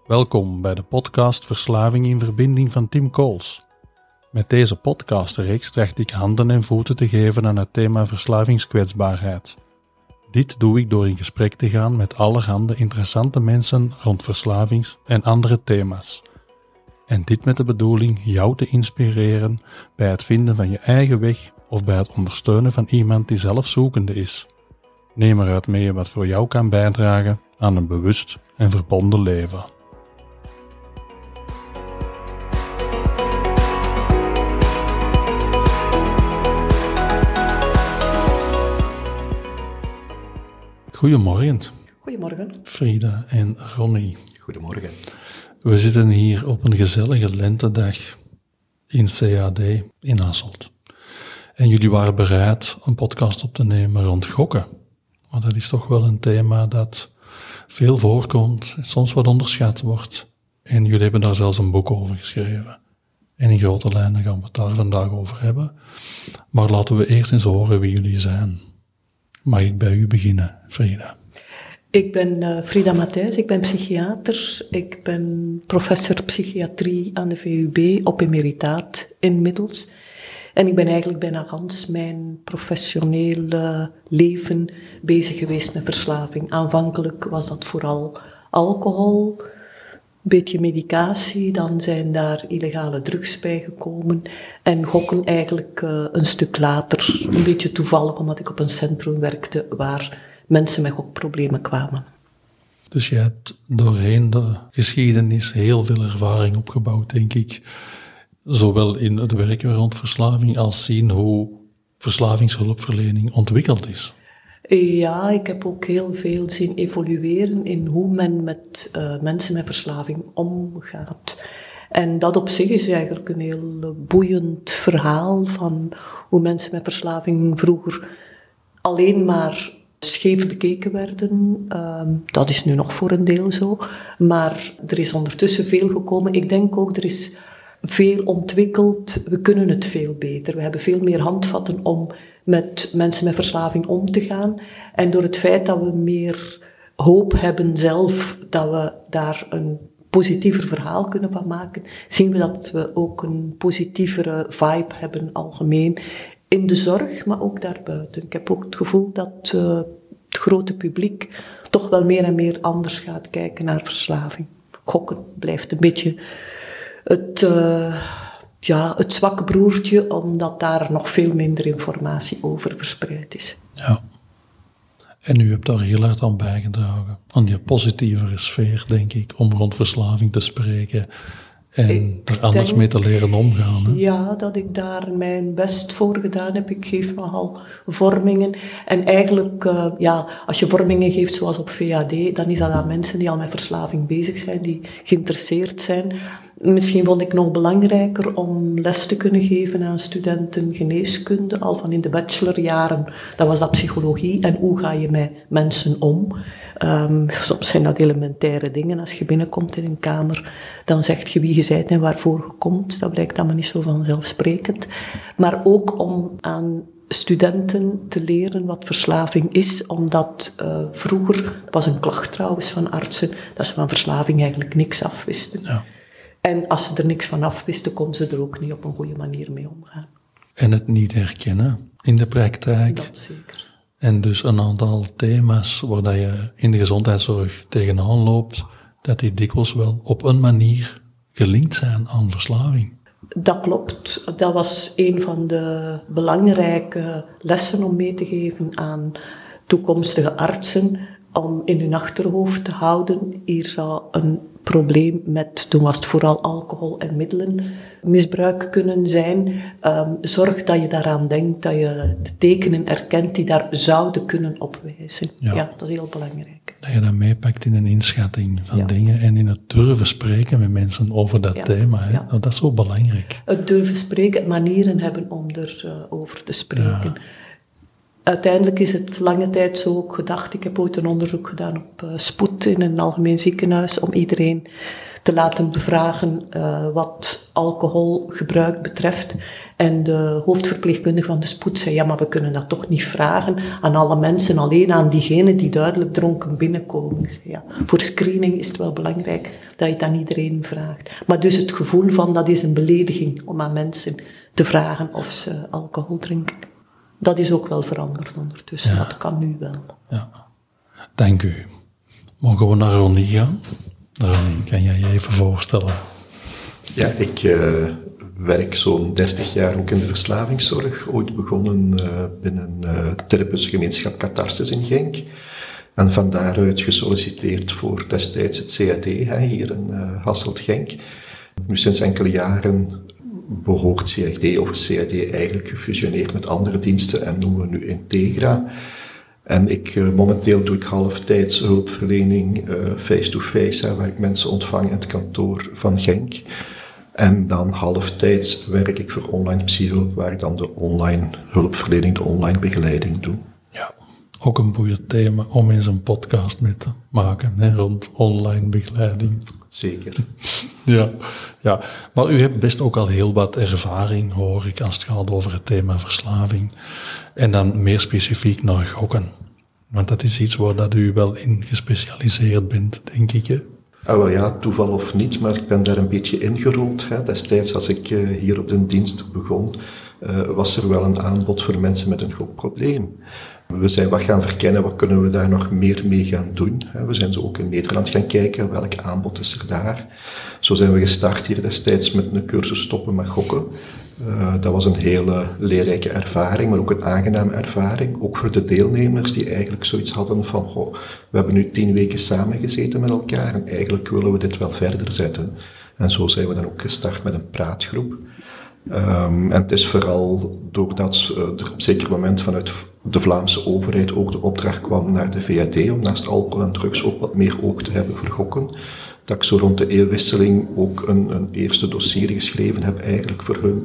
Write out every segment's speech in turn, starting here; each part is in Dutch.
Welkom bij de podcast Verslaving in Verbinding van Tim Kools. Met deze podcastreeks tracht ik handen en voeten te geven aan het thema verslavingskwetsbaarheid. Dit doe ik door in gesprek te gaan met allerhande interessante mensen rond verslavings- en andere thema's. En dit met de bedoeling jou te inspireren bij het vinden van je eigen weg of bij het ondersteunen van iemand die zelf zoekende is. Neem eruit mee wat voor jou kan bijdragen aan een bewust en verbonden leven. Goedemorgen. Goedemorgen. Frida en Ronnie. Goedemorgen. We zitten hier op een gezellige lentedag in CAD in Hasselt. En jullie waren bereid een podcast op te nemen rond gokken. Want dat is toch wel een thema dat veel voorkomt, soms wat onderschat wordt. En jullie hebben daar zelfs een boek over geschreven. En in grote lijnen gaan we het daar vandaag over hebben. Maar laten we eerst eens horen wie jullie zijn. Mag ik bij u beginnen, Frida? Ik ben Frida Matthijs, ik ben psychiater. Ik ben professor psychiatrie aan de VUB op emeritaat inmiddels. En ik ben eigenlijk bijna gans mijn professionele leven bezig geweest met verslaving. Aanvankelijk was dat vooral alcohol, een beetje medicatie, dan zijn daar illegale drugs bij gekomen. En gokken eigenlijk een stuk later, een beetje toevallig, omdat ik op een centrum werkte waar mensen met gokproblemen kwamen. Dus je hebt doorheen de geschiedenis heel veel ervaring opgebouwd, denk ik. Zowel in het werken rond verslaving als zien hoe verslavingshulpverlening ontwikkeld is. Ja, ik heb ook heel veel zien evolueren in hoe men met mensen met verslaving omgaat. En dat op zich is eigenlijk een heel boeiend verhaal van hoe mensen met verslaving vroeger alleen maar scheef bekeken werden. Dat is nu nog voor een deel zo. Maar er is ondertussen veel gekomen. Ik denk ook, er is veel ontwikkeld. We kunnen het veel beter. We hebben veel meer handvatten om met mensen met verslaving om te gaan. En door het feit dat we meer hoop hebben zelf, dat we daar een positiever verhaal kunnen van maken, zien we dat we ook een positievere vibe hebben algemeen in de zorg, maar ook daarbuiten. Ik heb ook het gevoel dat het grote publiek toch wel meer en meer anders gaat kijken naar verslaving. Gokken blijft een beetje het zwakke broertje, omdat daar nog veel minder informatie over verspreid is. Ja. En u hebt daar heel hard aan bijgedragen. Aan die positievere sfeer, denk ik, om rond verslaving te spreken en er anders mee te leren omgaan. Hè? Ja, dat ik daar mijn best voor gedaan heb. Ik geef nogal vormingen. En eigenlijk, als je vormingen geeft zoals op VAD, dan is dat aan mensen die al met verslaving bezig zijn, die geïnteresseerd zijn. Misschien vond ik nog belangrijker om les te kunnen geven aan studenten geneeskunde, al van in de bachelorjaren. Dat was dat psychologie en hoe ga je met mensen om. Soms zijn dat elementaire dingen. Als je binnenkomt in een kamer, dan zegt je wie je bent en waarvoor je komt. Dat blijkt allemaal niet zo vanzelfsprekend. Maar ook om aan studenten te leren wat verslaving is, omdat vroeger, dat was een klacht trouwens van artsen, dat ze van verslaving eigenlijk niks afwisten. Ja. En als ze er niks van afwisten, konden ze er ook niet op een goede manier mee omgaan. En het niet herkennen in de praktijk. Dat zeker. En dus een aantal thema's waar dat je in de gezondheidszorg tegenaan loopt, dat die dikwijls wel op een manier gelinkt zijn aan verslaving. Dat klopt. Dat was een van de belangrijke lessen om mee te geven aan toekomstige artsen, om in hun achterhoofd te houden, hier zou een probleem met, toen was het vooral alcohol en middelenmisbruik kunnen zijn. Zorg dat je daaraan denkt, dat je de tekenen erkent die daar zouden kunnen opwijzen. Ja, dat is heel belangrijk. Dat je dat meepakt in een inschatting van dingen en in het durven spreken met mensen over dat thema. Hè? Ja. Nou, dat is zo belangrijk. Het durven spreken, manieren hebben om erover te spreken. Ja. Uiteindelijk is het lange tijd zo ook gedacht. Ik heb ooit een onderzoek gedaan op spoed in een algemeen ziekenhuis om iedereen te laten bevragen wat alcoholgebruik betreft. En de hoofdverpleegkundige van de spoed zei, ja, maar we kunnen dat toch niet vragen aan alle mensen, alleen aan diegenen die duidelijk dronken binnenkomen. Ik zei, ja, voor screening is het wel belangrijk dat je het aan iedereen vraagt. Maar dus het gevoel van, dat is een belediging om aan mensen te vragen of ze alcohol drinken. Dat is ook wel veranderd ondertussen, dat kan nu wel. Ja, dank u. Mogen we naar Ronnie gaan? Ronnie, kan jij je even voorstellen? Ja, ik werk zo'n 30 jaar ook in de verslavingszorg. Ooit begonnen binnen therapeutische gemeenschap Catharsis in Genk. En van daaruit gesolliciteerd voor destijds het CAD hier in Hasselt-Genk. Nu sinds enkele jaren behoort CRD of CAD eigenlijk gefusioneerd met andere diensten en noemen we nu Integra. En momenteel doe ik halftijds hulpverlening face-to-face, waar ik mensen ontvang in het kantoor van Genk. En dan halftijds werk ik voor online psychulp, waar ik dan de online hulpverlening, de online begeleiding doe. Ja, ook een boeiend thema om eens een podcast mee te maken, hè, rond online begeleiding. Zeker. Ja, maar u hebt best ook al heel wat ervaring, hoor ik, als het gaat over het thema verslaving. En dan meer specifiek naar gokken. Want dat is iets waar dat u wel in gespecialiseerd bent, denk ik, hè? Wel ja, toeval of niet, maar ik ben daar een beetje ingerold. Destijds, als ik hier op de dienst begon, was er wel een aanbod voor mensen met een gokprobleem. We zijn wat gaan verkennen, wat kunnen we daar nog meer mee gaan doen. We zijn zo ook in Nederland gaan kijken, welk aanbod is er daar. Zo zijn we gestart hier destijds met een cursus stoppen met gokken. Dat was een hele leerrijke ervaring, maar ook een aangename ervaring. Ook voor de deelnemers die eigenlijk zoiets hadden van, we hebben nu 10 weken samengezeten met elkaar en eigenlijk willen we dit wel verder zetten. En zo zijn we dan ook gestart met een praatgroep. En het is vooral doordat er op een zeker moment vanuit de Vlaamse overheid ook de opdracht kwam naar de VAD om naast alcohol en drugs ook wat meer oog te hebben voor gokken, dat ik zo rond de eeuwwisseling ook een eerste dossier geschreven heb eigenlijk voor hun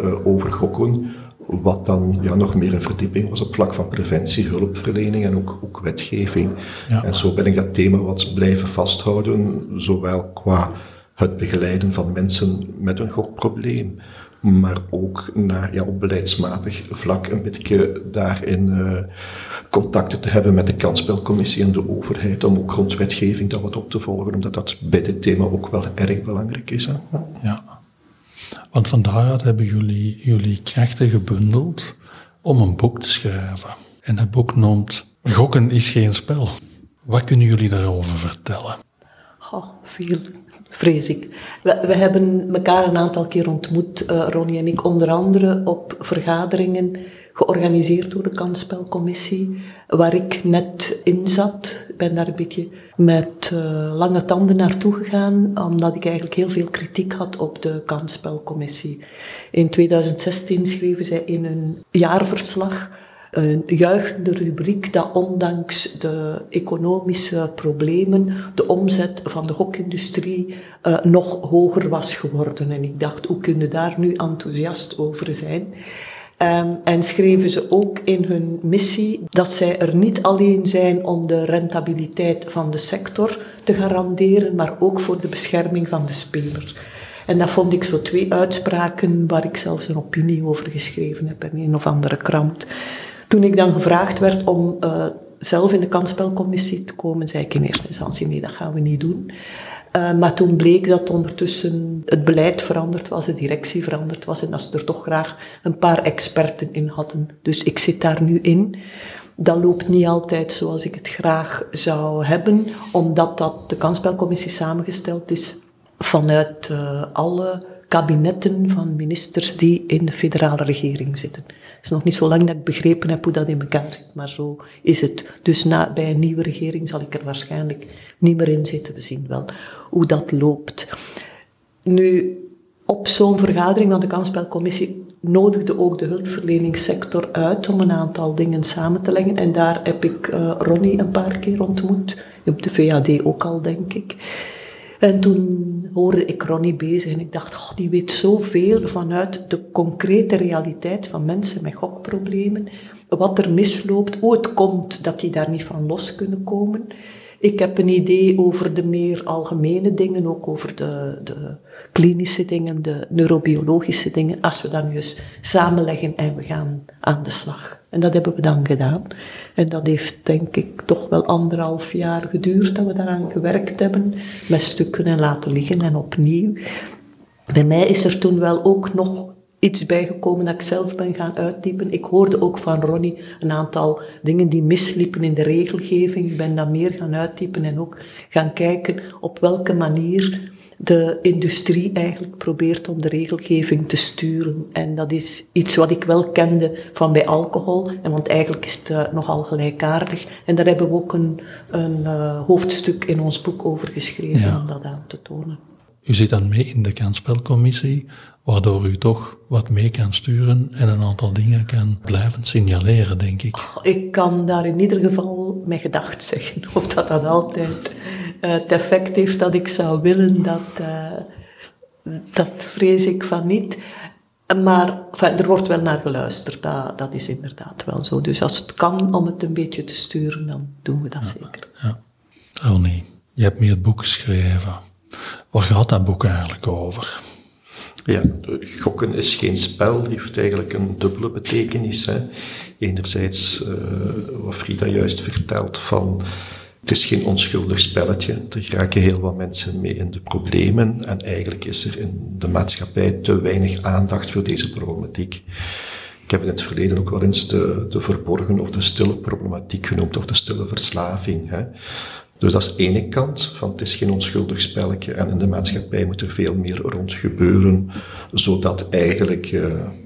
over gokken, wat dan nog meer een verdieping was op vlak van preventie, hulpverlening en ook wetgeving. Ja. En zo ben ik dat thema wat blijven vasthouden, zowel qua het begeleiden van mensen met een gokprobleem, maar ook op beleidsmatig vlak een beetje daarin contacten te hebben met de kansspelcommissie en de overheid, om ook rond wetgeving dat wat op te volgen, omdat dat bij dit thema ook wel erg belangrijk is. Hè? Ja, want van daaruit hebben jullie krachten gebundeld om een boek te schrijven. En dat boek noemt Gokken is geen spel. Wat kunnen jullie daarover vertellen? Veel, vrees ik. We hebben elkaar een aantal keer ontmoet, Ronnie en ik, onder andere op vergaderingen georganiseerd door de kansspelcommissie, waar ik net in zat. Ik ben daar een beetje met lange tanden naartoe gegaan, omdat ik eigenlijk heel veel kritiek had op de kansspelcommissie. In 2016 schreven zij in een jaarverslag een juichende rubriek dat ondanks de economische problemen de omzet van de gokindustrie nog hoger was geworden. En ik dacht, hoe kun je daar nu enthousiast over zijn? En schreven ze ook in hun missie dat zij er niet alleen zijn om de rentabiliteit van de sector te garanderen, maar ook voor de bescherming van de speler. En dat vond ik zo 2 uitspraken waar ik zelfs een opinie over geschreven heb in een of andere krant. Toen ik dan gevraagd werd om zelf in de kansspelcommissie te komen, zei ik in eerste instantie, nee, dat gaan we niet doen. Maar toen bleek dat ondertussen het beleid veranderd was, de directie veranderd was en dat ze er toch graag een paar experten in hadden. Dus ik zit daar nu in. Dat loopt niet altijd zoals ik het graag zou hebben, omdat de kansspelcommissie samengesteld is vanuit alle kabinetten van ministers die in de federale regering zitten. Het is nog niet zo lang dat ik begrepen heb hoe dat in elkaar zit, maar zo is het. Dus bij een nieuwe regering zal ik er waarschijnlijk niet meer in zitten. We zien wel hoe dat loopt. Nu, op zo'n vergadering van de kansspelcommissie nodigde ook de hulpverleningssector uit om een aantal dingen samen te leggen. En daar heb ik Ronnie een paar keer ontmoet. Op de VAD ook al, denk ik. En toen hoorde ik Ronnie bezig en ik dacht, die weet zoveel vanuit de concrete realiteit van mensen met gokproblemen. Wat er misloopt, hoe het komt dat die daar niet van los kunnen komen. Ik heb een idee over de meer algemene dingen, ook over de klinische dingen, de neurobiologische dingen, als we dat nu eens samenleggen en we gaan aan de slag. En dat hebben we dan gedaan. En dat heeft denk ik toch wel 1,5 jaar geduurd dat we daaraan gewerkt hebben, met stukken en laten liggen en opnieuw. Bij mij is er toen wel ook nog iets bijgekomen dat ik zelf ben gaan uittypen. Ik hoorde ook van Ronnie een aantal dingen die misliepen in de regelgeving. Ik ben dat meer gaan uittypen en ook gaan kijken op welke manier de industrie eigenlijk probeert om de regelgeving te sturen. En dat is iets wat ik wel kende van bij alcohol, en want eigenlijk is het nogal gelijkaardig. En daar hebben we ook een hoofdstuk in ons boek over geschreven om dat aan te tonen. U zit dan mee in de kansspelcommissie, waardoor u toch wat mee kan sturen en een aantal dingen kan blijven signaleren, denk ik. Ik kan daar in ieder geval mijn gedacht zeggen. Of dat altijd het effect heeft dat ik zou willen, dat vrees ik van niet. Maar er wordt wel naar geluisterd, dat is inderdaad wel zo. Dus als het kan om het een beetje te sturen, dan doen we dat zeker. Ja. Ronnie, je hebt meer het boek geschreven. Waar gaat dat boek eigenlijk over? Ja, gokken is geen spel, heeft eigenlijk een dubbele betekenis. Hè. Enerzijds, wat Frida juist vertelt, van het is geen onschuldig spelletje. Er raken heel wat mensen mee in de problemen en eigenlijk is er in de maatschappij te weinig aandacht voor deze problematiek. Ik heb in het verleden ook wel eens de verborgen of de stille problematiek genoemd, of de stille verslaving. Hè. Dus dat is de ene kant, van het is geen onschuldig spelletje en in de maatschappij moet er veel meer rond gebeuren, zodat eigenlijk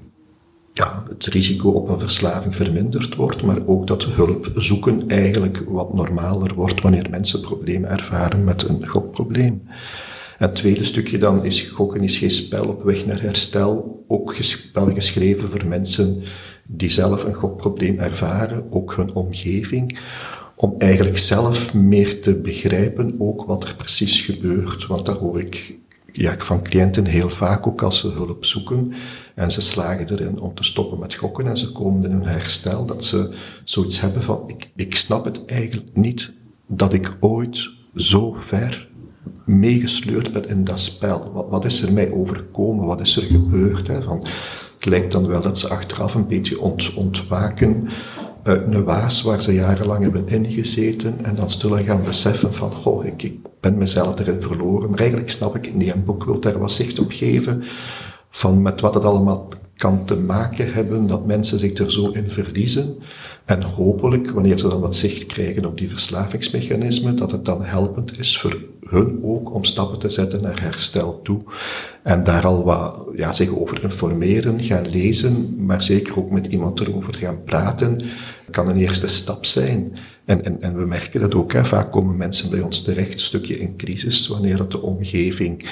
het risico op een verslaving verminderd wordt, maar ook dat hulp zoeken eigenlijk wat normaler wordt wanneer mensen problemen ervaren met een gokprobleem. En het tweede stukje dan is, gokken is geen spel op weg naar herstel, ook spel geschreven voor mensen die zelf een gokprobleem ervaren, ook hun omgeving, om eigenlijk zelf meer te begrijpen ook wat er precies gebeurt. Want dat hoor ik van cliënten heel vaak ook als ze hulp zoeken en ze slagen erin om te stoppen met gokken en ze komen in hun herstel, dat ze zoiets hebben van, ik snap het eigenlijk niet dat ik ooit zo ver meegesleurd ben in dat spel. Wat is er mij overkomen? Wat is er gebeurd? Hè? Van, het lijkt dan wel dat ze achteraf een beetje ontwaken uit een waas waar ze jarenlang hebben ingezeten en dan stilaan gaan beseffen van, ik ben mezelf erin verloren, maar eigenlijk snap ik het niet. Een boek wil daar wat zicht op geven van met wat het allemaal kan te maken hebben, dat mensen zich er zo in verliezen. En hopelijk, wanneer ze dan wat zicht krijgen op die verslavingsmechanismen, dat het dan helpend is voor hun ook om stappen te zetten naar herstel toe. En daar al wat zich over informeren, gaan lezen, maar zeker ook met iemand erover gaan praten, kan een eerste stap zijn. En we merken dat ook, vaak komen mensen bij ons terecht een stukje in crisis, wanneer het de omgeving,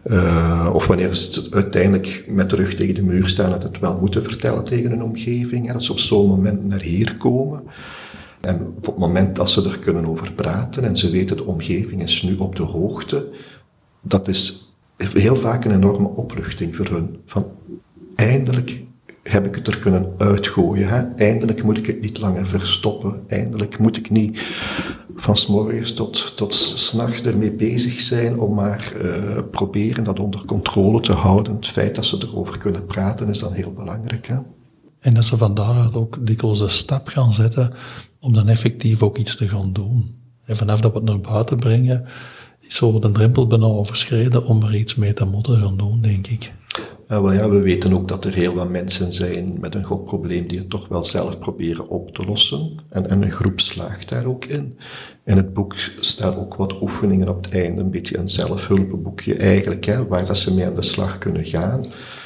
of wanneer ze uiteindelijk met de rug tegen de muur staan en het wel moeten vertellen tegen hun omgeving, dat ze op zo'n moment naar hier komen. En op het moment dat ze er kunnen over praten en ze weten de omgeving is nu op de hoogte, dat is heel vaak een enorme opluchting voor hun. Van eindelijk heb ik het er kunnen uitgooien. Hè? Eindelijk moet ik het niet langer verstoppen. Eindelijk moet ik niet van 's morgens tot 's nachts ermee bezig zijn om maar proberen dat onder controle te houden. Het feit dat ze erover kunnen praten is dan heel belangrijk. Hè? En dat ze van daaruit ook dikwijls de stap gaan zetten om dan effectief ook iets te gaan doen. En vanaf dat we het naar buiten brengen, is zo de drempel bijna overschreden om er iets mee te moeten gaan doen, denk ik. We weten ook dat er heel wat mensen zijn met een gokprobleem die het toch wel zelf proberen op te lossen. En een groep slaagt daar ook in. In het boek staan ook wat oefeningen op het einde, een beetje een zelfhulpboekje eigenlijk, waar dat ze mee aan de slag kunnen gaan.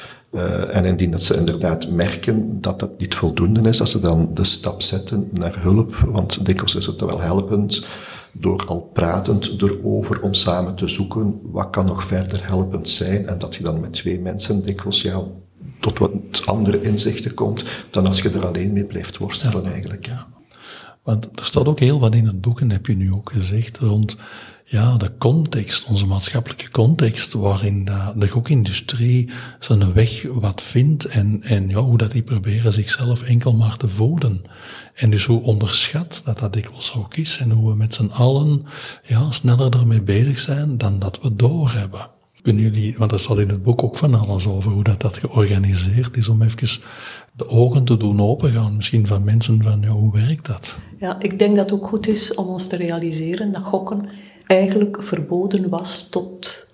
En indien dat ze inderdaad merken dat dat niet voldoende is, als ze dan de stap zetten naar hulp, want dikwijls is het wel helpend, door al pratend erover om samen te zoeken wat kan nog verder helpend zijn en dat je dan met 2 mensen dikwijls tot wat andere inzichten komt dan als je er alleen mee blijft worstelen eigenlijk. Ja. Want er staat ook heel wat in het boek, en heb je nu ook gezegd, rond de context, onze maatschappelijke context, waarin de gokindustrie zijn weg wat vindt en hoe dat die proberen zichzelf enkel maar te voeden. En dus hoe onderschat dat dikwijls ook is en hoe we met z'n allen sneller ermee bezig zijn dan dat we doorhebben. Kunnen jullie, want er staat in het boek ook van alles over hoe dat georganiseerd is, om even de ogen te doen opengaan, misschien van mensen van, hoe werkt dat? Ja, ik denk dat het ook goed is om ons te realiseren dat gokken eigenlijk verboden was tot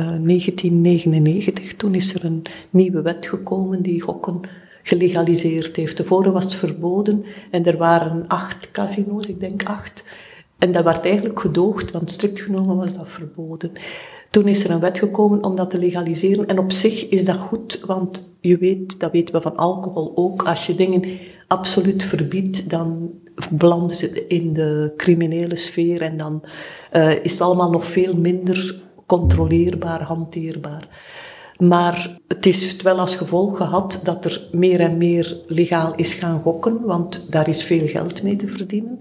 1999. Toen is er een nieuwe wet gekomen die gokken gelegaliseerd heeft. Tevoren was het verboden en er waren 8 casino's, ik denk 8. En dat werd eigenlijk gedoogd, want strikt genomen was dat verboden. Toen is er een wet gekomen om dat te legaliseren. En op zich is dat goed, want je weet, dat weten we van alcohol ook, als je dingen absoluut verbiedt, dan belanden ze in de criminele sfeer en dan is het allemaal nog veel minder controleerbaar, hanteerbaar. Maar het is wel als gevolg gehad dat er meer en meer legaal is gaan gokken, want daar is veel geld mee te verdienen.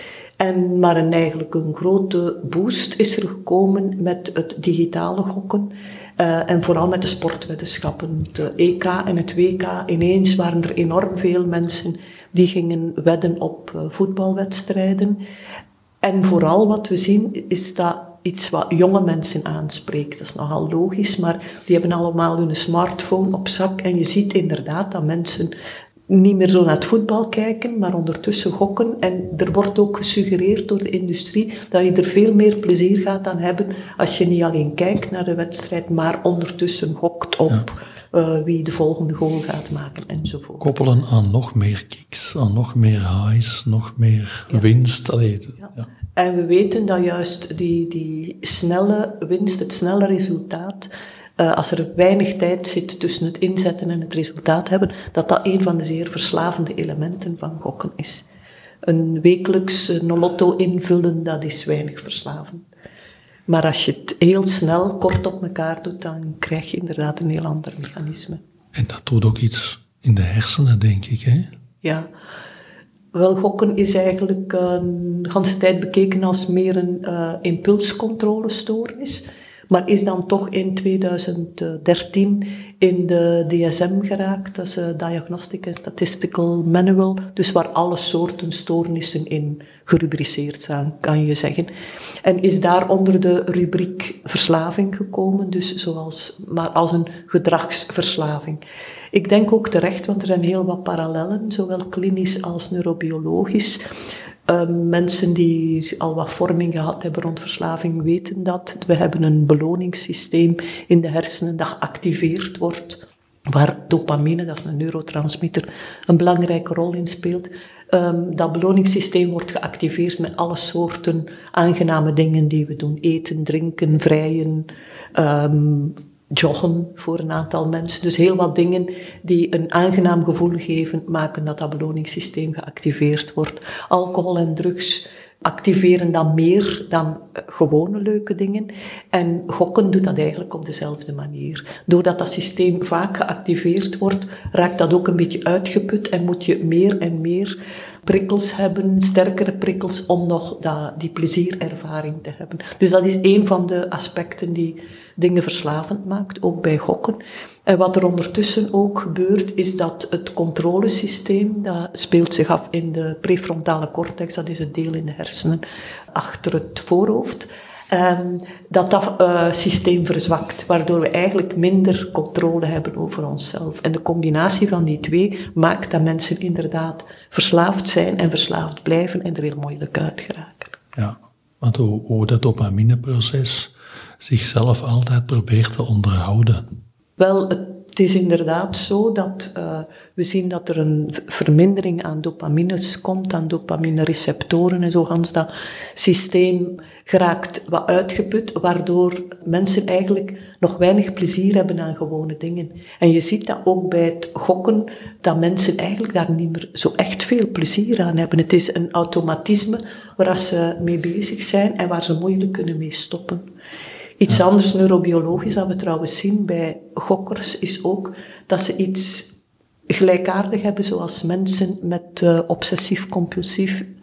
Maar eigenlijk een grote boost is er gekomen met het digitale gokken. En vooral met de sportweddenschappen. De EK en het WK. Ineens waren er enorm veel mensen die gingen wedden op voetbalwedstrijden. En vooral wat we zien is dat iets wat jonge mensen aanspreekt. Dat is nogal logisch, maar die hebben allemaal hun smartphone op zak. En je ziet inderdaad dat mensen niet meer zo naar het voetbal kijken, maar ondertussen gokken. En er wordt ook gesuggereerd door de industrie dat je er veel meer plezier gaat aan hebben als je niet alleen kijkt naar de wedstrijd, maar ondertussen gokt op wie de volgende goal gaat maken enzovoort. Koppelen aan nog meer kicks, aan nog meer highs, nog meer winst. Ja. En we weten dat juist die snelle winst, het snelle resultaat, als er weinig tijd zit tussen het inzetten en het resultaat hebben, dat een van de zeer verslavende elementen van gokken is. Een wekelijks een lotto invullen, dat is weinig verslavend. Maar als je het heel snel, kort op elkaar doet, dan krijg je inderdaad een heel ander mechanisme. En dat doet ook iets in de hersenen, denk ik, hè? Ja. Wel, gokken is eigenlijk de hele tijd bekeken als meer een impulscontrolestoornis. Maar is dan toch in 2013 in de DSM geraakt, dat is Diagnostic and Statistical Manual, dus waar alle soorten stoornissen in gerubriceerd zijn, kan je zeggen. En is daar onder de rubriek verslaving gekomen, dus maar als een gedragsverslaving. Ik denk ook terecht, want er zijn heel wat parallellen, zowel klinisch als neurobiologisch. Mensen die al wat vorming gehad hebben rond verslaving weten dat. We hebben een beloningssysteem in de hersenen dat geactiveerd wordt, waar dopamine, dat is een neurotransmitter, een belangrijke rol in speelt. Dat beloningssysteem wordt geactiveerd met alle soorten aangename dingen die we doen. Eten, drinken, vrijen, joggen voor een aantal mensen. Dus heel wat dingen die een aangenaam gevoel geven, maken dat dat beloningssysteem geactiveerd wordt. Alcohol en drugs activeren dan meer dan gewone leuke dingen. En gokken doet dat eigenlijk op dezelfde manier. Doordat dat systeem vaak geactiveerd wordt, raakt dat ook een beetje uitgeput en moet je meer en meer prikkels hebben, sterkere prikkels, om nog die plezierervaring te hebben. Dus dat is een van de aspecten die dingen verslavend maakt, ook bij gokken. En wat er ondertussen ook gebeurt, is dat het controlesysteem, dat speelt zich af in de prefrontale cortex, dat is het deel in de hersenen achter het voorhoofd, dat systeem verzwakt, waardoor we eigenlijk minder controle hebben over onszelf. En de combinatie van die twee maakt dat mensen inderdaad verslaafd zijn en verslaafd blijven en er heel moeilijk uit geraken. Ja, want hoe dat dopamineproces zichzelf altijd probeert te onderhouden. Wel, het is inderdaad zo dat we zien dat er een vermindering aan dopamines komt, aan dopaminereceptoren en zo. Gans dat systeem geraakt wat uitgeput, waardoor mensen eigenlijk nog weinig plezier hebben aan gewone dingen. En je ziet dat ook bij het gokken, dat mensen eigenlijk daar niet meer zo echt veel plezier aan hebben. Het is een automatisme waar ze mee bezig zijn en waar ze moeilijk kunnen mee stoppen. Iets anders neurobiologisch dat we trouwens zien bij gokkers is ook dat ze iets gelijkaardig hebben zoals mensen met obsessief-compulsief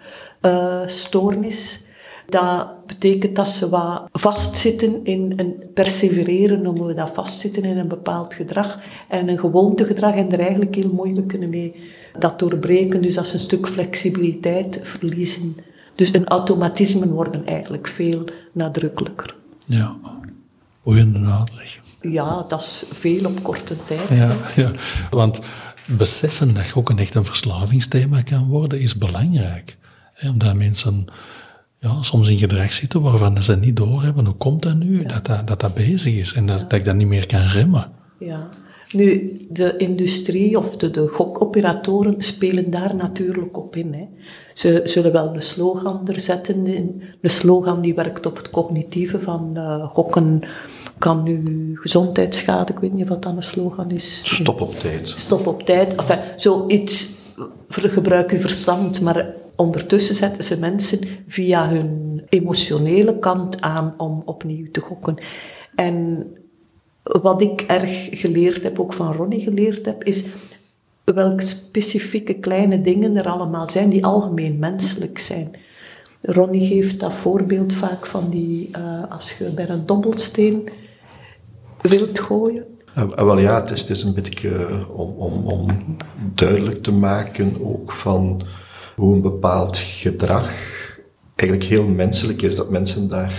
stoornis. Dat betekent dat ze wat vastzitten in een persevereren, noemen we dat, vastzitten in een bepaald gedrag en een gewoontegedrag en er eigenlijk heel moeilijk kunnen mee dat doorbreken. Dus dat ze een stuk flexibiliteit verliezen. Dus hun automatismen worden eigenlijk veel nadrukkelijker. Ja, goeie uitleg. Ja, dat is veel op korte tijd. Ja, want beseffen dat gokken echt een verslavingsthema kan worden, is belangrijk. Omdat mensen soms in gedrag zitten waarvan ze niet doorhebben. Hoe komt dat nu? Ja. Dat bezig is en dat ik dat niet meer kan remmen. Ja. Nu, de industrie of de gokoperatoren spelen daar natuurlijk op in. Hè. Ze zullen wel een slogan er zetten. De slogan die werkt op het cognitieve van gokken kan u gezondheid schaden. Ik weet niet wat dan een slogan is. Stop op tijd. Stop op tijd. Enfin, zoiets, gebruik uw verstand, maar ondertussen zetten ze mensen via hun emotionele kant aan om opnieuw te gokken. En wat ik erg geleerd heb, ook van Ronnie geleerd heb, is welke specifieke kleine dingen er allemaal zijn die algemeen menselijk zijn. Ronnie geeft dat voorbeeld vaak van als je bij een dobbelsteen wilt gooien. Wel ja, het is een beetje om duidelijk te maken ook van hoe een bepaald gedrag eigenlijk heel menselijk is. Dat mensen daar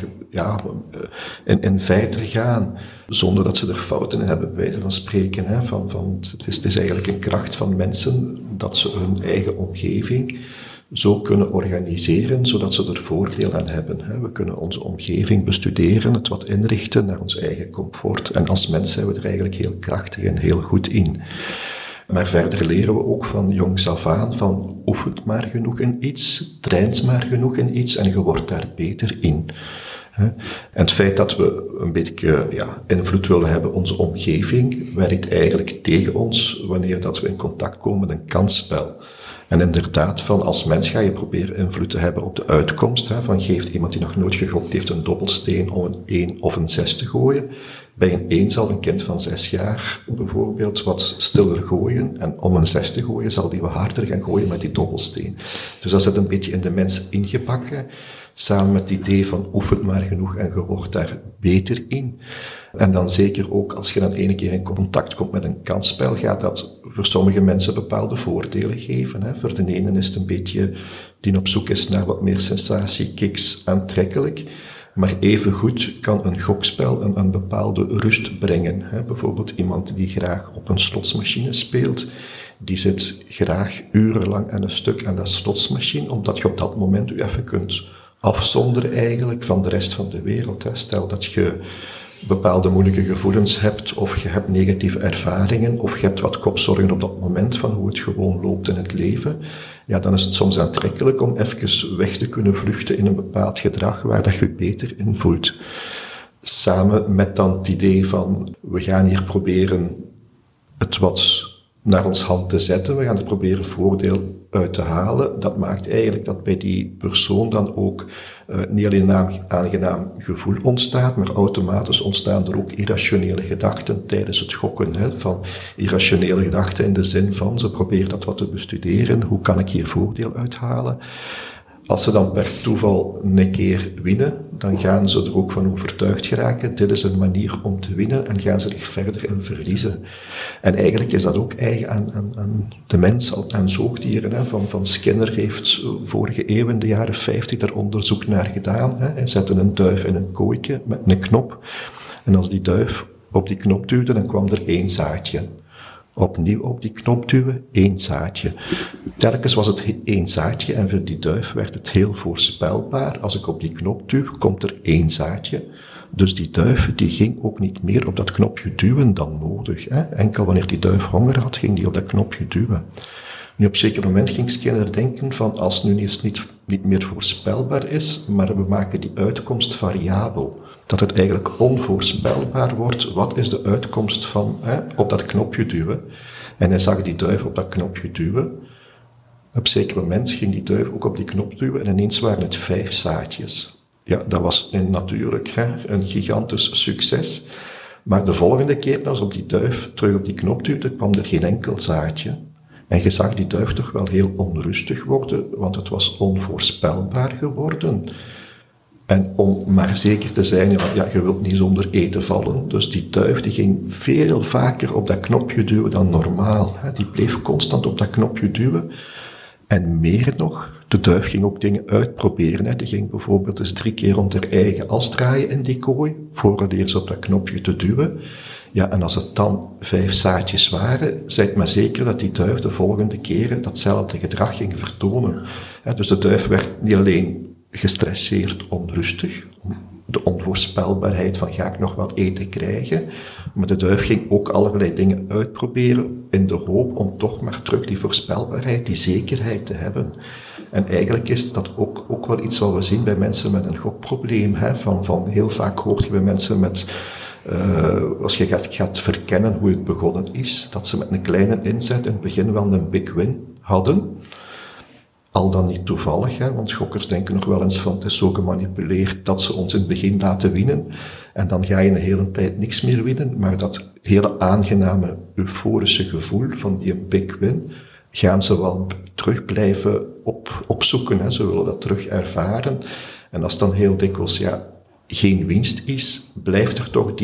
in verder gaan, zonder dat ze er fouten in hebben, bij wijze van spreken. Hè, het is eigenlijk een kracht van mensen dat ze hun eigen omgeving zo kunnen organiseren, zodat ze er voordeel aan hebben. Hè. We kunnen onze omgeving bestuderen, het wat inrichten naar ons eigen comfort. En als mens zijn we er eigenlijk heel krachtig en heel goed in. Maar verder leren we ook van jongs af aan van oefent maar genoeg in iets, traint maar genoeg in iets en je wordt daar beter in. En het feit dat we een beetje invloed willen hebben op onze omgeving, werkt eigenlijk tegen ons wanneer dat we in contact komen met een kansspel. En inderdaad, van als mens ga je proberen invloed te hebben op de uitkomst. Van geeft iemand die nog nooit gegokt heeft een dobbelsteen om een 1 of een 6 te gooien. Bij een 1 zal een kind van 6 jaar bijvoorbeeld wat stiller gooien. En om een 6 te gooien zal die wat harder gaan gooien met die dobbelsteen. Dus dat zit een beetje in de mens ingebakken. Samen met het idee van oefen maar genoeg en je wordt daar beter in. En dan zeker ook als je dan ene keer in contact komt met een kansspel, gaat dat voor sommige mensen bepaalde voordelen geven. Hè. Voor de ene is het een beetje die op zoek is naar wat meer sensatie, kicks, aantrekkelijk. Maar evengoed kan een gokspel een bepaalde rust brengen. Hè. Bijvoorbeeld iemand die graag op een slotsmachine speelt, die zit graag urenlang aan een stuk aan dat slotsmachine, omdat je op dat moment je even kunt afzonderen eigenlijk van de rest van de wereld. Hè. Stel dat je bepaalde moeilijke gevoelens hebt, of je hebt negatieve ervaringen, of je hebt wat kopzorgen op dat moment van hoe het gewoon loopt in het leven, ja, dan is het soms aantrekkelijk om even weg te kunnen vluchten in een bepaald gedrag waar dat je beter in voelt. Samen met dan het idee van, we gaan hier proberen het wat naar ons hand te zetten, we gaan er proberen voordeel uit te halen. Dat maakt eigenlijk dat bij die persoon dan ook niet alleen een aangenaam gevoel ontstaat, maar automatisch ontstaan er ook irrationele gedachten tijdens het gokken. Hè, van irrationele gedachten in de zin van, ze proberen dat wat te bestuderen, hoe kan ik hier voordeel uithalen? Als ze dan per toeval een keer winnen, dan gaan ze er ook van overtuigd geraken. Dit is een manier om te winnen en gaan ze zich verder in verliezen. En eigenlijk is dat ook eigen aan de mens, aan zoogdieren. Hè. Van Skinner heeft vorige eeuw in de jaren 50 daar onderzoek naar gedaan. Hè. Hij zette een duif in een kooitje met een knop. En als die duif op die knop duwde, dan kwam er 1 zaadje. Opnieuw op die knop duwen, 1 zaadje. Telkens was het 1 zaadje en voor die duif werd het heel voorspelbaar. Als ik op die knop duw, komt er 1 zaadje. Dus die duif die ging ook niet meer op dat knopje duwen dan nodig. Hè. Enkel wanneer die duif honger had, ging die op dat knopje duwen. Nu op een zeker moment ging Skinner denken van als nu eens niet meer voorspelbaar is, maar we maken die uitkomst variabel. Dat het eigenlijk onvoorspelbaar wordt, wat is de uitkomst van op dat knopje duwen. En hij zag die duif op dat knopje duwen. Op een zeker moment ging die duif ook op die knop duwen en ineens waren het 5 zaadjes. Ja, dat was natuurlijk een gigantisch succes. Maar de volgende keer als op die duif terug op die knop duwde, kwam er geen enkel zaadje. En je zag die duif toch wel heel onrustig worden, want het was onvoorspelbaar geworden. En om maar zeker te zijn, ja, je wilt niet zonder eten vallen. Dus die duif die ging veel vaker op dat knopje duwen dan normaal. Die bleef constant op dat knopje duwen. En meer nog, de duif ging ook dingen uitproberen. Die ging bijvoorbeeld eens 3 keer rond haar eigen as draaien in die kooi, voordat ze op dat knopje te duwen. Ja, en als het dan 5 zaadjes waren, zei het maar zeker dat die duif de volgende keren datzelfde gedrag ging vertonen. Dus de duif werd niet alleen gestresseerd, onrustig, de onvoorspelbaarheid van ga ik nog wel eten krijgen, maar de duif ging ook allerlei dingen uitproberen in de hoop om toch maar terug die voorspelbaarheid, die zekerheid te hebben. En eigenlijk is dat ook wel iets wat we zien bij mensen met een gokprobleem. Van heel vaak hoort je bij mensen met, als je gaat verkennen hoe het begonnen is, dat ze met een kleine inzet in het begin wel een big win hadden. Al dan niet toevallig, want schokkers denken nog wel eens van het is zo gemanipuleerd dat ze ons in het begin laten winnen. En dan ga je een hele tijd niks meer winnen, maar dat hele aangename, euforische gevoel van die big win gaan ze wel terug blijven opzoeken. Ze willen dat terug ervaren. En als dan heel dikwijls geen winst is, blijft er toch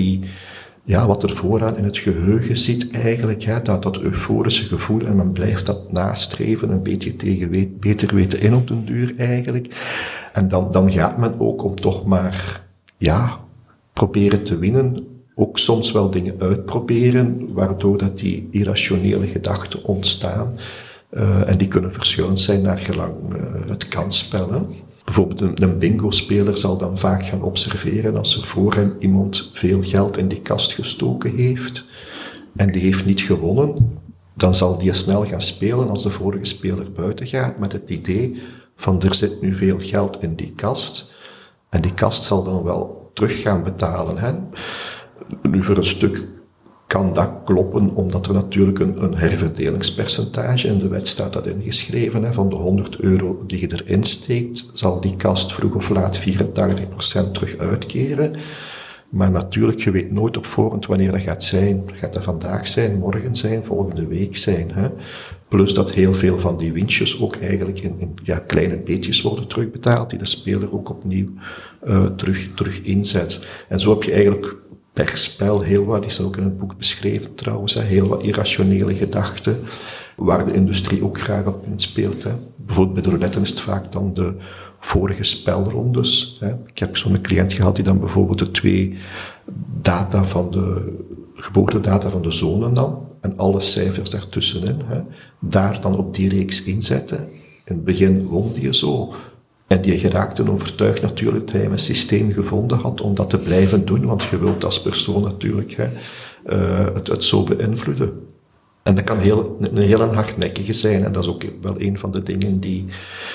wat er vooraan in het geheugen zit eigenlijk, dat euforische gevoel, en men blijft dat nastreven, een beetje tegen beter weten in op den duur eigenlijk. En dan gaat men ook om toch maar, proberen te winnen, ook soms wel dingen uitproberen, waardoor dat die irrationele gedachten ontstaan, en die kunnen verschillend zijn naar gelang het kansspel. Bijvoorbeeld een bingo-speler zal dan vaak gaan observeren als er voor hem iemand veel geld in die kast gestoken heeft en die heeft niet gewonnen, dan zal die snel gaan spelen als de vorige speler buiten gaat met het idee van er zit nu veel geld in die kast en die kast zal dan wel terug gaan betalen. Nu voor een stuk kan dat kloppen, omdat er natuurlijk een herverdelingspercentage in de wet staat dat ingeschreven. Van de €100 die je erin steekt, zal die kast vroeg of laat 84% terug uitkeren. Maar natuurlijk, je weet nooit op voorhand wanneer dat gaat zijn. Gaat dat vandaag zijn, morgen zijn, volgende week zijn. Plus dat heel veel van die winstjes ook eigenlijk in kleine beetjes worden terugbetaald, die de speler ook opnieuw terug inzet. En zo heb je eigenlijk per spel heel wat, die is ook in het boek beschreven trouwens, heel wat irrationele gedachten, waar de industrie ook graag op inspeelt. Bijvoorbeeld bij de roulette is het vaak dan de vorige spelrondes. Ik heb zo'n cliënt gehad die dan bijvoorbeeld de 2 data van de geboortedata van de zonen nam en alle cijfers daartussenin, daar dan op die reeks inzette. In het begin won die zo. En die geraakte overtuigd natuurlijk dat hij een systeem gevonden had om dat te blijven doen, want je wilt als persoon natuurlijk het zo beïnvloeden. En dat kan een heel hardnekkige zijn, en dat is ook wel een van de dingen die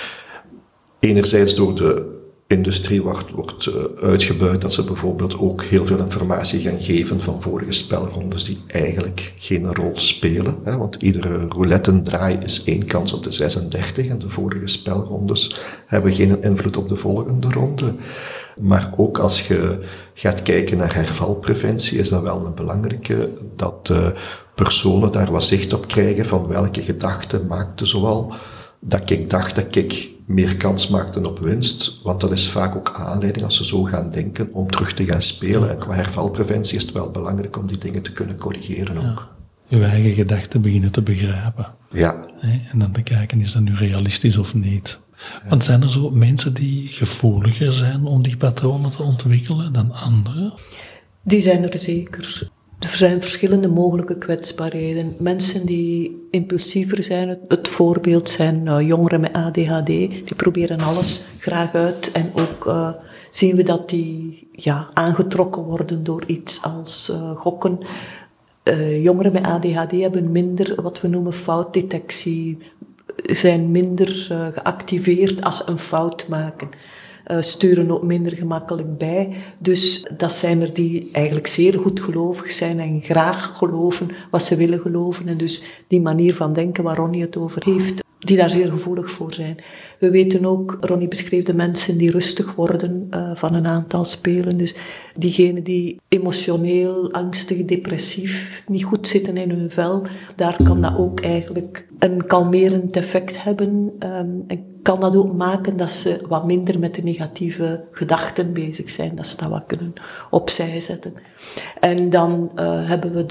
enerzijds door de industrie wordt uitgebuit, dat ze bijvoorbeeld ook heel veel informatie gaan geven van vorige spelrondes die eigenlijk geen rol spelen. Want iedere roulette-draai is 1 kans op de 36 en de vorige spelrondes hebben geen invloed op de volgende ronde. Maar ook als je gaat kijken naar hervalpreventie is dat wel een belangrijke, dat personen daar wat zicht op krijgen van welke gedachten maakte zoal dat ik dacht dat ik meer kans maakte op winst, want dat is vaak ook aanleiding als ze zo gaan denken om terug te gaan spelen. En qua hervalpreventie is het wel belangrijk om die dingen te kunnen corrigeren ook. Je eigen gedachten beginnen te begrijpen. Ja. En dan te kijken, is dat nu realistisch of niet? Want zijn er zo mensen die gevoeliger zijn om die patronen te ontwikkelen dan anderen? Die zijn er zeker. Er zijn verschillende mogelijke kwetsbaarheden. Mensen die impulsiever zijn, het voorbeeld zijn jongeren met ADHD, die proberen alles graag uit. En ook zien we dat die aangetrokken worden door iets als gokken. Jongeren met ADHD hebben minder wat we noemen foutdetectie, zijn minder geactiveerd als ze een fout maken. Sturen ook minder gemakkelijk bij. Dus dat zijn er die eigenlijk zeer goed gelovig zijn en graag geloven wat ze willen geloven. En dus die manier van denken waar Ronnie het over heeft, die daar zeer gevoelig voor zijn. We weten ook, Ronnie beschreef de mensen die rustig worden van een aantal spelen. Dus diegenen die emotioneel, angstig, depressief, niet goed zitten in hun vel, daar kan dat ook eigenlijk een kalmerend effect hebben. En kan dat ook maken dat ze wat minder met de negatieve gedachten bezig zijn, dat ze dat wat kunnen opzij zetten. En dan hebben we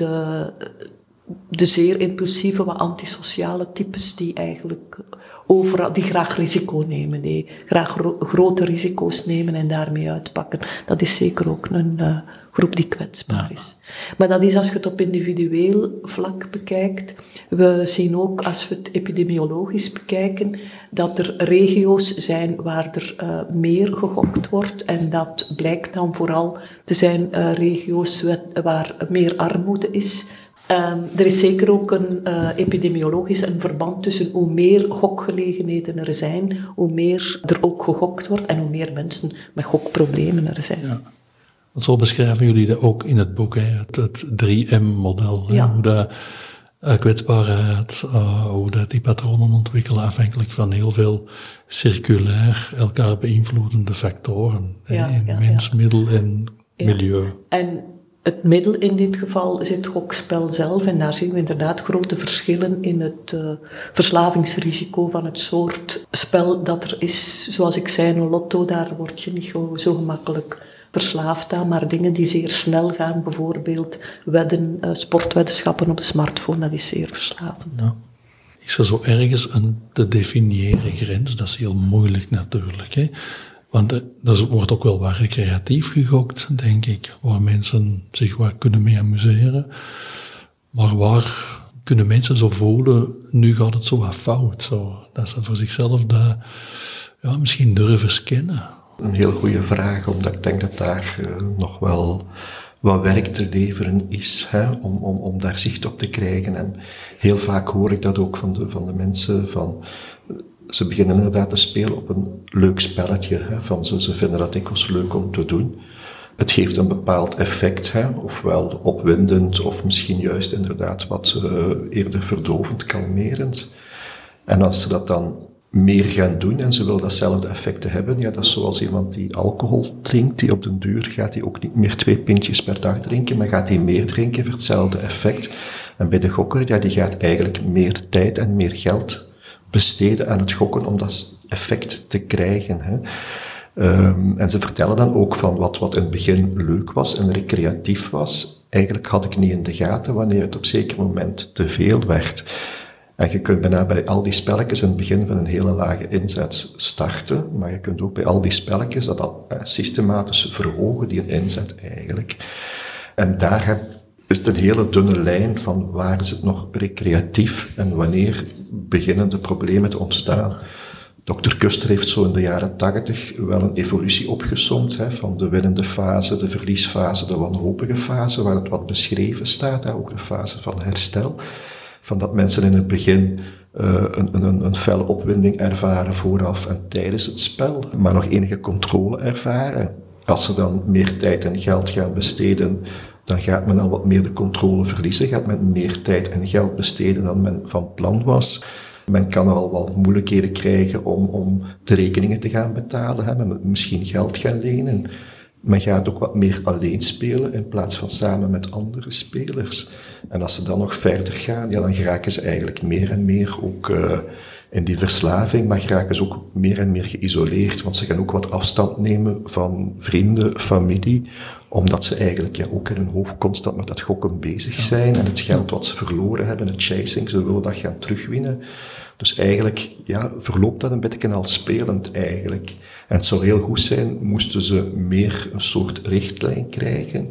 de zeer impulsieve, wat antisociale types die eigenlijk overal, die graag risico nemen, die graag grote risico's nemen en daarmee uitpakken. Dat is zeker ook een groep die kwetsbaar is. Maar dat is als je het op individueel vlak bekijkt. We zien ook, als we het epidemiologisch bekijken, dat er regio's zijn waar er meer gegokt wordt. En dat blijkt dan vooral te zijn regio's waar meer armoede is. Er is zeker ook een epidemiologisch verband tussen hoe meer gokgelegenheden er zijn, hoe meer er ook gegokt wordt en hoe meer mensen met gokproblemen er zijn. Ja. Want zo beschrijven jullie dat ook in het boek, hè? Het 3M-model. Ja. Hoe dat kwetsbaarheid, hoe dat die patronen ontwikkelen afhankelijk van heel veel circulair elkaar beïnvloedende factoren. In mens, middel en milieu. En het middel in dit geval is het gokspel zelf. En daar zien we inderdaad grote verschillen in het verslavingsrisico van het soort spel dat er is. Zoals ik zei, een lotto, daar word je niet zo gemakkelijk verslaafd aan. Maar dingen die zeer snel gaan, bijvoorbeeld sportweddenschappen op de smartphone, dat is zeer verslavend. Ja. Is er zo ergens een te definiëren grens? Dat is heel moeilijk natuurlijk, hè? Want er wordt ook wel wat recreatief gegokt, denk ik, waar mensen zich wat kunnen mee amuseren. Maar waar kunnen mensen zo voelen, nu gaat het zo wat fout, zo, dat ze voor zichzelf dat misschien durven scannen? Een heel goede vraag, omdat ik denk dat daar nog wel wat werk te leveren is, hè, om daar zicht op te krijgen. En heel vaak hoor ik dat ook van de mensen, ze beginnen inderdaad te spelen op een leuk spelletje. Hè, ze vinden dat dikwijls leuk om te doen. Het geeft een bepaald effect, hè, ofwel opwindend, of misschien juist inderdaad wat eerder verdovend, kalmerend. En als ze dat dan meer gaan doen en ze willen datzelfde effecten hebben, dat is zoals iemand die alcohol drinkt, die op den duur gaat hij ook niet meer 2 pintjes per dag drinken, maar gaat hij meer drinken voor hetzelfde effect. En bij de gokker, die gaat eigenlijk meer tijd en meer geld besteden aan het gokken om dat effect te krijgen. Hè. En ze vertellen dan ook van wat in het begin leuk was en recreatief was. Eigenlijk had ik niet in de gaten wanneer het op een zeker moment te veel werd. En je kunt bijna bij al die spelletjes in het begin van een hele lage inzet starten, maar je kunt ook bij al die spelletjes dat al systematisch verhogen, die inzet eigenlijk. En daar is het een hele dunne lijn van waar is het nog recreatief en wanneer beginnen de problemen te ontstaan. Dr. Kuster heeft zo in de jaren 80 wel een evolutie opgesomd, hè, van de winnende fase, de verliesfase, de wanhopige fase, waar het wat beschreven staat, hè, ook de fase van herstel. Van dat mensen in het begin een felle opwinding ervaren vooraf en tijdens het spel, maar nog enige controle ervaren. Als ze dan meer tijd en geld gaan besteden, dan gaat men al wat meer de controle verliezen, gaat men meer tijd en geld besteden dan men van plan was. Men kan al wat moeilijkheden krijgen om de rekeningen te gaan betalen, hè. Men moet misschien geld gaan lenen. Men gaat ook wat meer alleen spelen in plaats van samen met andere spelers. En als ze dan nog verder gaan, dan geraken ze eigenlijk meer en meer ook in die verslaving, maar geraken ze ook meer en meer geïsoleerd, want ze gaan ook wat afstand nemen van vrienden, familie, omdat ze eigenlijk ook in hun hoofd constant met dat gokken bezig zijn en het geld wat ze verloren hebben, het chasing, ze willen dat gaan terugwinnen. Dus eigenlijk verloopt dat een beetje als spelend eigenlijk. En het zou heel goed zijn, moesten ze meer een soort richtlijn krijgen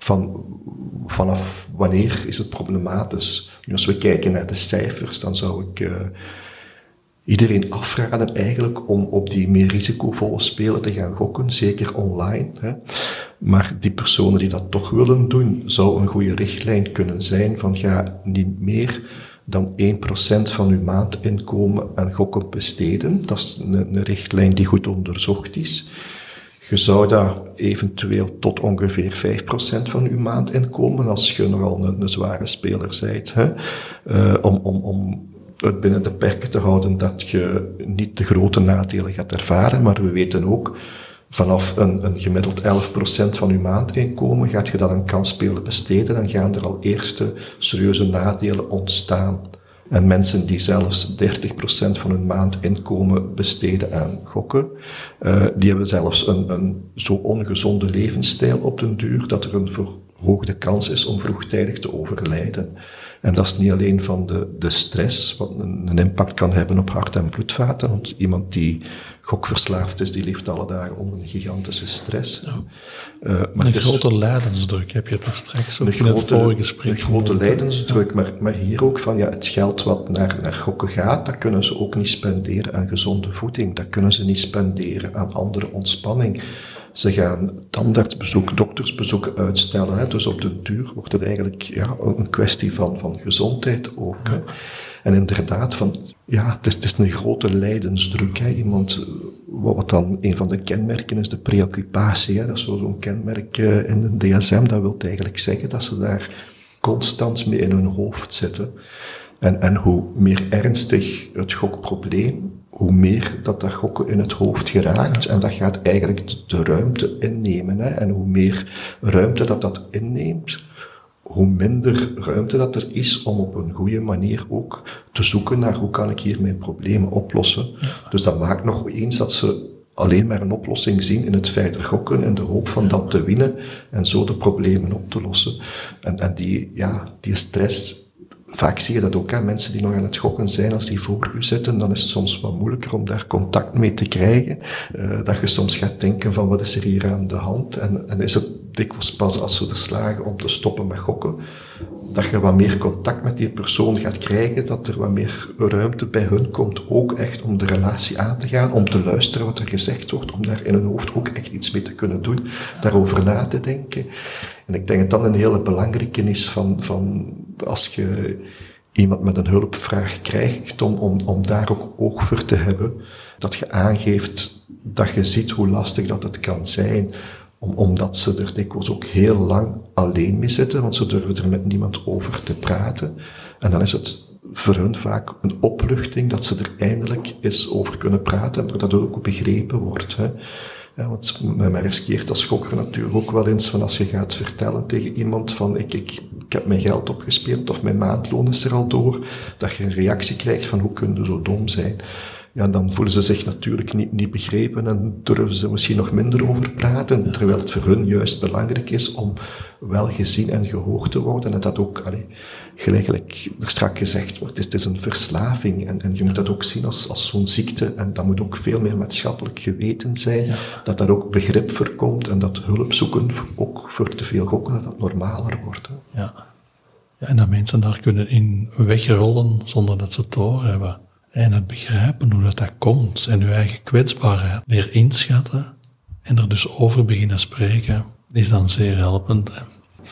vanaf wanneer is het problematisch. Nu, als we kijken naar de cijfers, dan zou ik iedereen afraden eigenlijk om op die meer risicovolle spelen te gaan gokken, zeker online. Hè. Maar die personen die dat toch willen doen, zou een goede richtlijn kunnen zijn van ga niet meer dan 1% van uw maandinkomen aan gokken besteden. Dat is een richtlijn die goed onderzocht is. Je zou dat eventueel tot ongeveer 5% van uw maandinkomen, als je nogal een zware speler bent, hè, om het binnen de perken te houden dat je niet de grote nadelen gaat ervaren, maar we weten ook, vanaf een gemiddeld 11% van je maandinkomen gaat je dat aan kansspelen besteden, dan gaan er al eerste serieuze nadelen ontstaan. En mensen die zelfs 30% van hun maandinkomen besteden aan gokken, die hebben zelfs een zo ongezonde levensstijl op den duur dat er een verhoogde kans is om vroegtijdig te overlijden. En dat is niet alleen van de stress, wat een impact kan hebben op hart- en bloedvaten. Want iemand die gokverslaafd is, die leeft alle dagen onder een gigantische stress. Ja. Maar een grote lijdensdruk, heb je het er straks ook in het vorige gesprek. Een grote lijdensdruk, maar hier ook van, het geld wat naar gokken gaat, dat kunnen ze ook niet spenderen aan gezonde voeding. Dat kunnen ze niet spenderen aan andere ontspanning. Ze gaan tandartsbezoek, doktersbezoeken uitstellen. Hè. Dus op de duur wordt het eigenlijk een kwestie van gezondheid ook. Hè. En inderdaad, het is een grote lijdensdruk. Hè. Iemand, wat dan een van de kenmerken is, de preoccupatie. Hè. Dat is zo'n kenmerk in de DSM. Dat wil eigenlijk zeggen dat ze daar constant mee in hun hoofd zitten. En hoe meer ernstig het gokprobleem, hoe meer dat gokken in het hoofd geraakt. En dat gaat eigenlijk de ruimte innemen. Hè. En hoe meer ruimte dat inneemt, hoe minder ruimte dat er is om op een goede manier ook te zoeken naar hoe kan ik hier mijn problemen oplossen. Ja. Dus dat maakt nog eens dat ze alleen maar een oplossing zien in het verder gokken in de hoop van dat te winnen en zo de problemen op te lossen. En die stress, vaak zie je dat ook aan mensen die nog aan het gokken zijn, als die voor u zitten, dan is het soms wat moeilijker om daar contact mee te krijgen. Dat je soms gaat denken van wat is er hier aan de hand? En is het dikwijls pas als ze er slagen om te stoppen met gokken, dat je wat meer contact met die persoon gaat krijgen, dat er wat meer ruimte bij hun komt, ook echt om de relatie aan te gaan, om te luisteren wat er gezegd wordt, om daar in hun hoofd ook echt iets mee te kunnen doen, daarover na te denken. En ik denk dat dat een hele belangrijke is van als je iemand met een hulpvraag krijgt, om daar ook oog voor te hebben, dat je aangeeft dat je ziet hoe lastig dat het kan zijn, omdat ze er dikwijls ook heel lang alleen mee zitten, want ze durven er met niemand over te praten. En dan is het voor hun vaak een opluchting dat ze er eindelijk eens over kunnen praten, maar dat het ook begrepen wordt. Hè. Ja, want men riskeert als gokker natuurlijk ook wel eens van als je gaat vertellen tegen iemand van ik heb mijn geld opgespeeld of mijn maandloon is er al door, dat je een reactie krijgt van hoe kun je zo dom zijn. Ja, dan voelen ze zich natuurlijk niet begrepen en durven ze misschien nog minder over praten, terwijl het voor hun juist belangrijk is om wel gezien en gehoord te worden en dat ook, gelijk er straks gezegd wordt, het is een verslaving en je moet dat ook zien als zo'n ziekte en dat moet ook veel meer maatschappelijk geweten zijn, dat daar ook begrip voorkomt en dat hulp zoeken, ook voor te veel gokken, dat normaler wordt. Hè. Ja, en dat mensen daar kunnen in wegrollen zonder dat ze het doorhebben. En het begrijpen hoe dat komt en uw eigen kwetsbaarheid leren inschatten en er dus over beginnen spreken, is dan zeer helpend. Hè.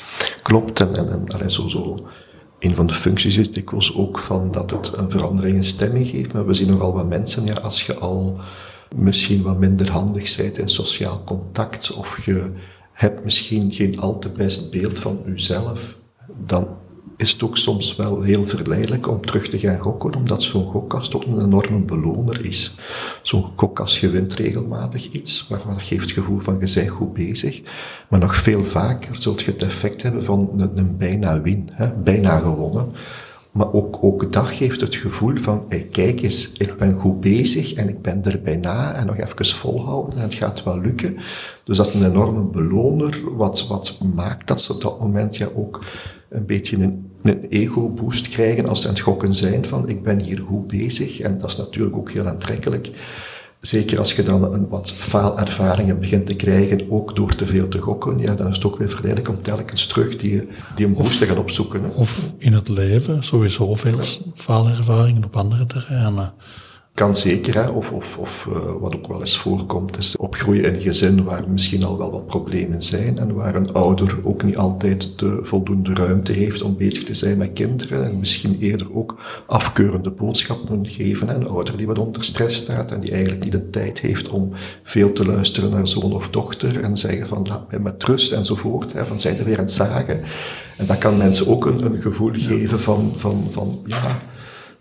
Klopt, en zo. Een van de functies is dikwijls ook van dat het een verandering in stemming geeft, maar we zien nogal wat mensen, als je al misschien wat minder handig bent in sociaal contact, of je hebt misschien geen al te best beeld van jezelf, dan is het ook soms wel heel verleidelijk om terug te gaan gokken, omdat zo'n gokkast ook een enorme beloner is. Zo'n gokkast gewint regelmatig iets, maar dat geeft het gevoel van je bent goed bezig. Maar nog veel vaker zult je het effect hebben van een bijna win, bijna gewonnen. Maar ook dat geeft het gevoel van, kijk eens, ik ben goed bezig en ik ben er bijna en nog even volhouden en het gaat wel lukken. Dus dat is een enorme beloner, wat maakt dat ze op dat moment ook een beetje een ego-boost krijgen als ze aan het gokken zijn van, ik ben hier goed bezig. En dat is natuurlijk ook heel aantrekkelijk. Zeker als je dan een wat faalervaringen begint te krijgen, ook door te veel te gokken, dan is het ook weer verleidelijk om telkens terug die een boost te gaan opzoeken. Hè. Of in het leven, sowieso veel faalervaringen op andere terreinen. Kan zeker, hè. Of wat ook wel eens voorkomt, is opgroeien in een gezin waar misschien al wel wat problemen zijn en waar een ouder ook niet altijd de voldoende ruimte heeft om bezig te zijn met kinderen en misschien eerder ook afkeurende boodschappen geven. Hè. Een ouder die wat onder stress staat en die eigenlijk niet de tijd heeft om veel te luisteren naar zoon of dochter en zeggen van laat mij met rust enzovoort, hè, van zijn er weer aan het zagen. En dat kan mensen ook een gevoel geven van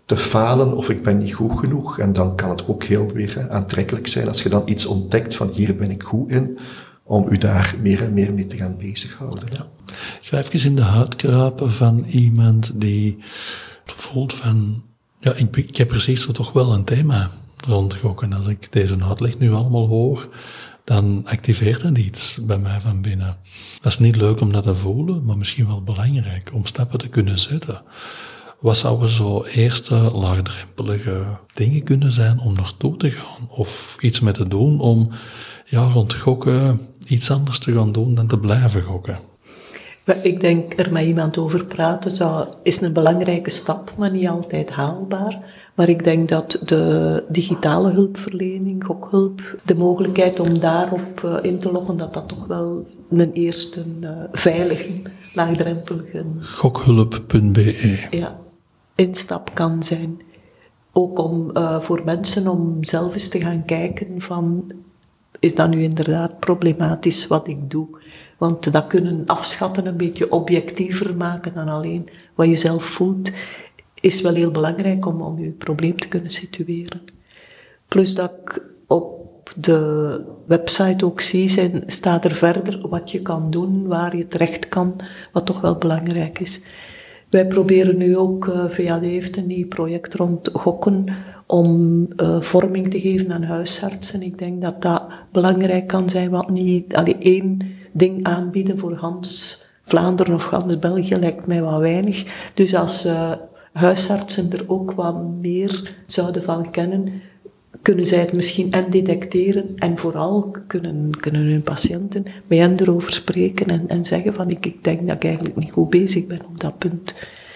te falen of ik ben niet goed genoeg. En dan kan het ook heel weer aantrekkelijk zijn als je dan iets ontdekt van hier ben ik goed in, om u daar meer en meer mee te gaan bezighouden. Ja. Ik ga even in de huid kruipen van iemand die voelt van, ja, ik heb precies zo toch wel een thema rond gokken. Als ik deze uitleg nu allemaal hoor, dan activeert het iets bij mij van binnen. Dat is niet leuk om dat te voelen, maar misschien wel belangrijk om stappen te kunnen zetten. Wat zouden zo eerste laagdrempelige dingen kunnen zijn om naartoe te gaan? Of iets mee te doen om rond gokken iets anders te gaan doen dan te blijven gokken? Ik denk er met iemand over praten is een belangrijke stap, maar niet altijd haalbaar. Maar ik denk dat de digitale hulpverlening, gokhulp, de mogelijkheid om daarop in te loggen, dat toch wel een eerste veilige, laagdrempelige... Gokhulp.be. Ja, instap kan zijn. Ook om voor mensen om zelf eens te gaan kijken van, is dat nu inderdaad problematisch wat ik doe? Want dat kunnen afschatten een beetje objectiever maken dan alleen wat je zelf voelt, is wel heel belangrijk om je probleem te kunnen situeren. Plus dat ik op de website ook zie, staat er verder wat je kan doen, waar je terecht kan, wat toch wel belangrijk is. Wij proberen nu ook, VAD heeft een nieuw project rond gokken, om vorming te geven aan huisartsen. Ik denk dat dat belangrijk kan zijn, want niet alleen één ding aanbieden voor gans Vlaanderen of gans België lijkt mij wat weinig. Dus als huisartsen er ook wat meer zouden van kennen, kunnen zij het misschien detecteren en vooral kunnen hun patiënten met hen erover spreken en zeggen van ik denk dat ik eigenlijk niet goed bezig ben op dat punt.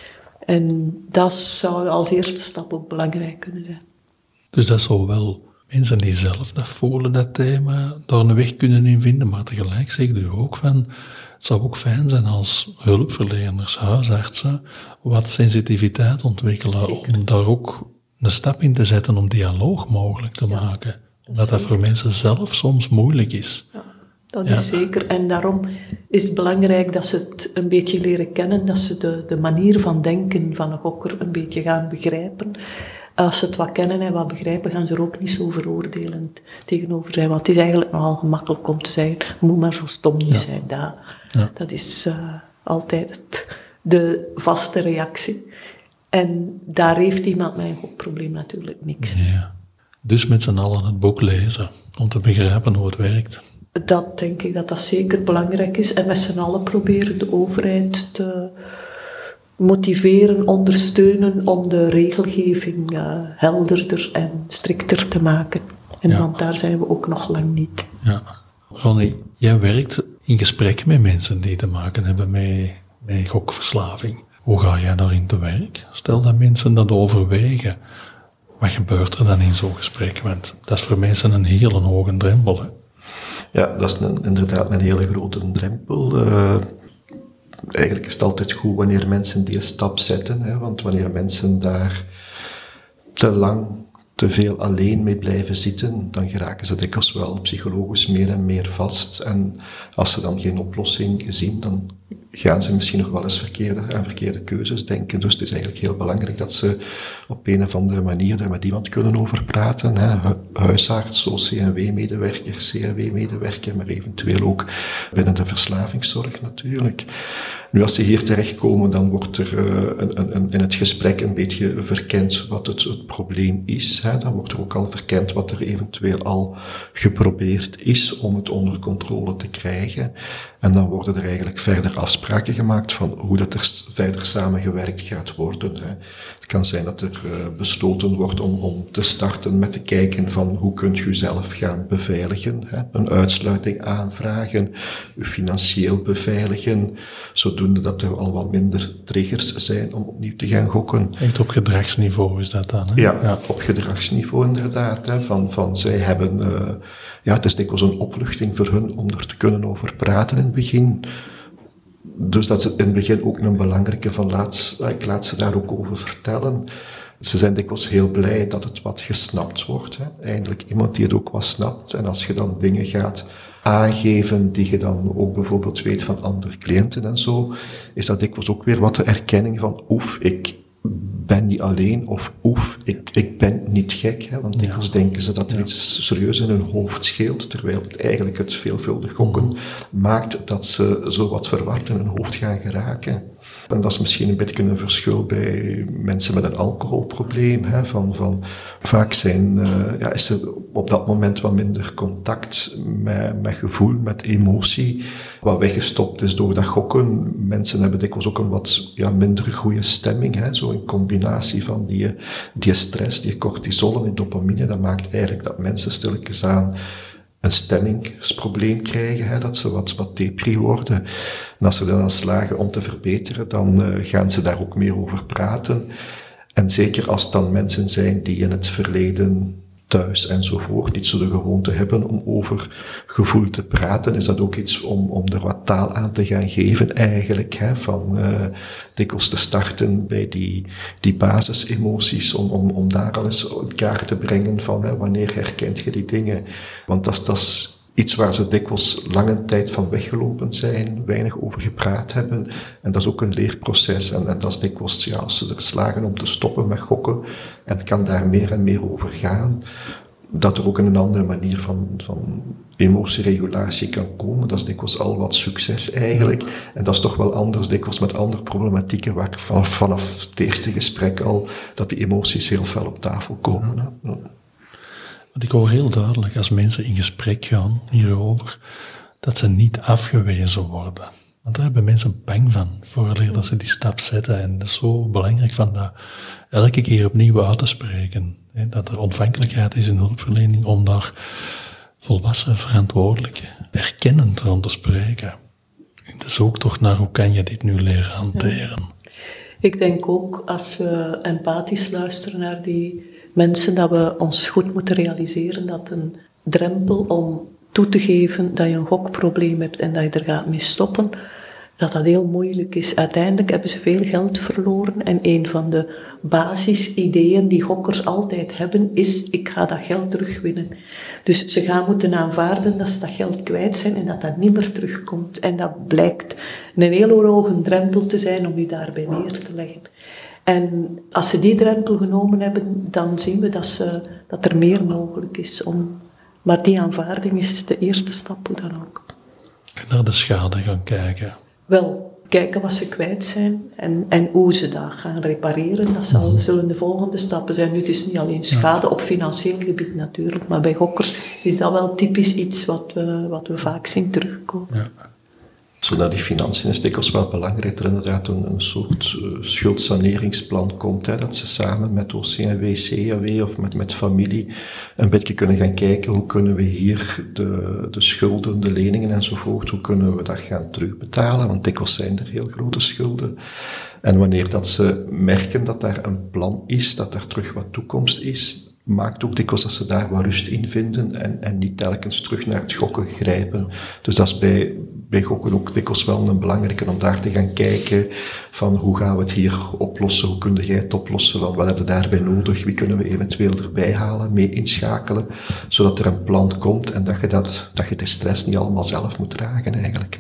En dat zou als eerste stap ook belangrijk kunnen zijn. Dus dat zou wel mensen die zelf dat voelen, dat thema, daar een weg kunnen in vinden. Maar tegelijk zegt u ook van, het zou ook fijn zijn als hulpverleners, huisartsen, wat sensitiviteit ontwikkelen. Zeker. Om daar ook een stap in te zetten om dialoog mogelijk te maken. Omdat dat voor mensen zelf soms moeilijk is. Ja, dat is zeker. En daarom is het belangrijk dat ze het een beetje leren kennen, dat ze de manier van denken van een gokker een beetje gaan begrijpen. Als ze het wat kennen en wat begrijpen, gaan ze er ook niet zo veroordelend tegenover zijn. Want het is eigenlijk nogal gemakkelijk om te zeggen, moet maar zo stom niet zijn. Dat is altijd de vaste reactie. En daar heeft iemand met een gokprobleem natuurlijk niks. Ja. Dus met z'n allen het boek lezen, om te begrijpen hoe het werkt. Dat denk ik dat zeker belangrijk is. En met z'n allen proberen de overheid te motiveren, ondersteunen om de regelgeving helderder en strikter te maken. En want daar zijn we ook nog lang niet. Ja. Ronnie, jij werkt in gesprek met mensen die te maken hebben met gokverslaving. Hoe ga jij daarin te werk? Stel dat mensen dat overwegen. Wat gebeurt er dan in zo'n gesprek? Want dat is voor mensen een hele hoge drempel. Hè? Ja, dat is inderdaad een hele grote drempel. Eigenlijk is het altijd goed wanneer mensen die stap zetten. Hè, want wanneer mensen daar te lang, te veel alleen mee blijven zitten, dan geraken ze dikwijls wel psychologisch meer en meer vast. En als ze dan geen oplossing zien, dan gaan ze misschien nog wel eens verkeerde keuzes denken. Dus het is eigenlijk heel belangrijk dat ze op een of andere manier daar met iemand kunnen over praten. Hè. Huisarts, OCMW-medewerker, CRW-medewerker, maar eventueel ook binnen de verslavingszorg natuurlijk. Nu, als ze hier terechtkomen, dan wordt er in het gesprek een beetje verkend wat het probleem is. Hè. Dan wordt er ook al verkend wat er eventueel al geprobeerd is om het onder controle te krijgen. En dan worden er eigenlijk verder afspraken gemaakt van hoe dat er verder samengewerkt gaat worden. Hè. Het kan zijn dat er besloten wordt om te starten met te kijken van hoe kunt u zelf gaan beveiligen. Hè. Een uitsluiting aanvragen, u financieel beveiligen, zodoende dat er al wat minder triggers zijn om opnieuw te gaan gokken. Echt op gedragsniveau is dat dan? Hè? Ja, op gedragsniveau inderdaad. Hè. Van zij hebben... het is dikwijls een opluchting voor hun om er te kunnen over praten in het begin. Dus dat is in het begin ook een belangrijke van ik laat ze daar ook over vertellen. Ze zijn dikwijls heel blij dat het wat gesnapt wordt. Hè. Eindelijk iemand die het ook wat snapt. En als je dan dingen gaat aangeven die je dan ook bijvoorbeeld weet van andere cliënten en zo, is dat dikwijls ook weer wat de erkenning van ik ben niet alleen, of ik ben niet gek, hè, want dikwijls denken ze dat er iets serieus in hun hoofd scheelt, terwijl het eigenlijk het veelvuldig gokken maakt dat ze zo wat verward in hun hoofd gaan geraken. En dat is misschien een beetje een verschil bij mensen met een alcoholprobleem. Hè, van vaak is er op dat moment wat minder contact met gevoel, met emotie, wat weggestopt is door dat gokken. Mensen hebben dikwijls ook een wat minder goede stemming. Hè, zo een combinatie van die stress, die cortisol en die dopamine, dat maakt eigenlijk dat mensen stilletjes aan een stemmingsprobleem krijgen, hè, dat ze wat depri worden. En als ze dan slagen om te verbeteren, dan gaan ze daar ook meer over praten. En zeker als het dan mensen zijn die in het verleden thuis enzovoort niet zo de gewoonte hebben om over gevoel te praten, is dat ook iets om er wat taal aan te gaan geven eigenlijk, hè, van dikwijls te starten bij die basisemoties, om daar al eens in kaart te brengen van wanneer herkent je die dingen. Want dat is iets waar ze dikwijls lange tijd van weggelopen zijn, weinig over gepraat hebben. En dat is ook een leerproces. En dat is dikwijls, als ze er slagen om te stoppen met gokken, en het kan daar meer en meer over gaan, dat er ook een andere manier van emotieregulatie kan komen. Dat is dikwijls al wat succes eigenlijk. En dat is toch wel anders dikwijls met andere problematieken, waar vanaf het eerste gesprek al, dat die emoties heel fel op tafel komen. Hè. Ja. Want ik hoor heel duidelijk, als mensen in gesprek gaan hierover, dat ze niet afgewezen worden. Want daar hebben mensen bang van, vooraleer dat ze die stap zetten. En dat is zo belangrijk van dat elke keer opnieuw uit te spreken. Hè, dat er ontvankelijkheid is in hulpverlening om daar volwassen, verantwoordelijke, erkennend rond te spreken. En de zoektocht naar hoe kan je dit nu leren hanteren. Ik denk ook, als we empathisch luisteren naar die mensen, dat we ons goed moeten realiseren dat een drempel om toe te geven dat je een gokprobleem hebt en dat je er gaat mee stoppen, dat heel moeilijk is. Uiteindelijk hebben ze veel geld verloren en een van de basisideeën die gokkers altijd hebben is, ik ga dat geld terugwinnen. Dus ze gaan moeten aanvaarden dat ze dat geld kwijt zijn en dat dat niet meer terugkomt. En dat blijkt een heel hoge drempel te zijn om je daarbij neer te leggen. En als ze die drempel genomen hebben, dan zien we dat er meer mogelijk is. Maar die aanvaarding is de eerste stap, hoe dan ook. En naar de schade gaan kijken. Wel, kijken wat ze kwijt zijn en hoe ze dat gaan repareren. Dat zullen de volgende stappen zijn. Nu, het is niet alleen schade op financieel gebied natuurlijk, maar bij gokkers is dat wel typisch iets wat we vaak zien terugkomen. Ja. Zo naar die financiën is dikwijls wel belangrijk dat er inderdaad een soort schuldsaneringsplan komt, hè, dat ze samen met OCMW, CAW of met familie een beetje kunnen gaan kijken hoe kunnen we hier de schulden, de leningen enzovoort, hoe kunnen we dat gaan terugbetalen, want dikwijls zijn er heel grote schulden. En wanneer dat ze merken dat daar een plan is, dat daar terug wat toekomst is, maakt ook dikwijls dat ze daar wat rust in vinden en niet telkens terug naar het gokken grijpen. Dus dat is bij gokken ook dikwijls wel een belangrijke om daar te gaan kijken van hoe gaan we het hier oplossen, hoe kun jij het oplossen, wat hebben we daarbij nodig, wie kunnen we eventueel erbij halen, mee inschakelen, zodat er een plan komt en dat je de stress niet allemaal zelf moet dragen eigenlijk.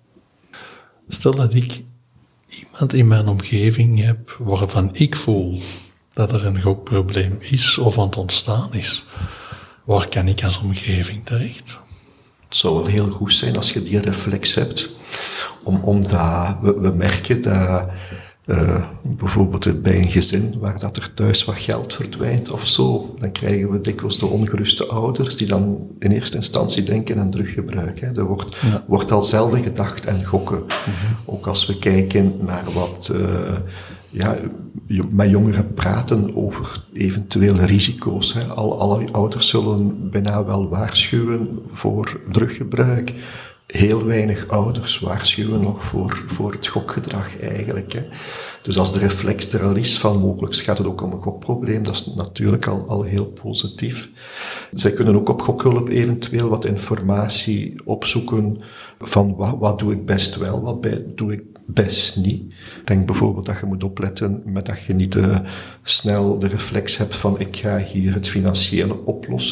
Stel dat ik iemand in mijn omgeving heb waarvan ik voel dat er een gokprobleem is of aan het ontstaan is. Waar kan ik als omgeving terecht? Het zou wel heel goed zijn als je die reflex hebt, omdat we merken dat bijvoorbeeld bij een gezin waar dat er thuis wat geld verdwijnt of zo, dan krijgen we dikwijls de ongeruste ouders die dan in eerste instantie denken aan druggebruik. Hè. Er wordt al zelden gedacht aan gokken. Mm-hmm. Ook als we kijken naar wat met jongeren praten over eventuele risico's. Hè. Alle ouders zullen bijna wel waarschuwen voor druggebruik. Heel weinig ouders waarschuwen nog voor het gokgedrag eigenlijk. Hè. Dus als de reflex er al is van mogelijk gaat het ook om een gokprobleem, dat is natuurlijk al heel positief. Zij kunnen ook op gokhulp eventueel wat informatie opzoeken van wat doe ik best wel, wat doe ik best niet. Ik denk bijvoorbeeld dat je moet opletten met dat je niet snel de reflex hebt van ik ga hier het financiële oplossen.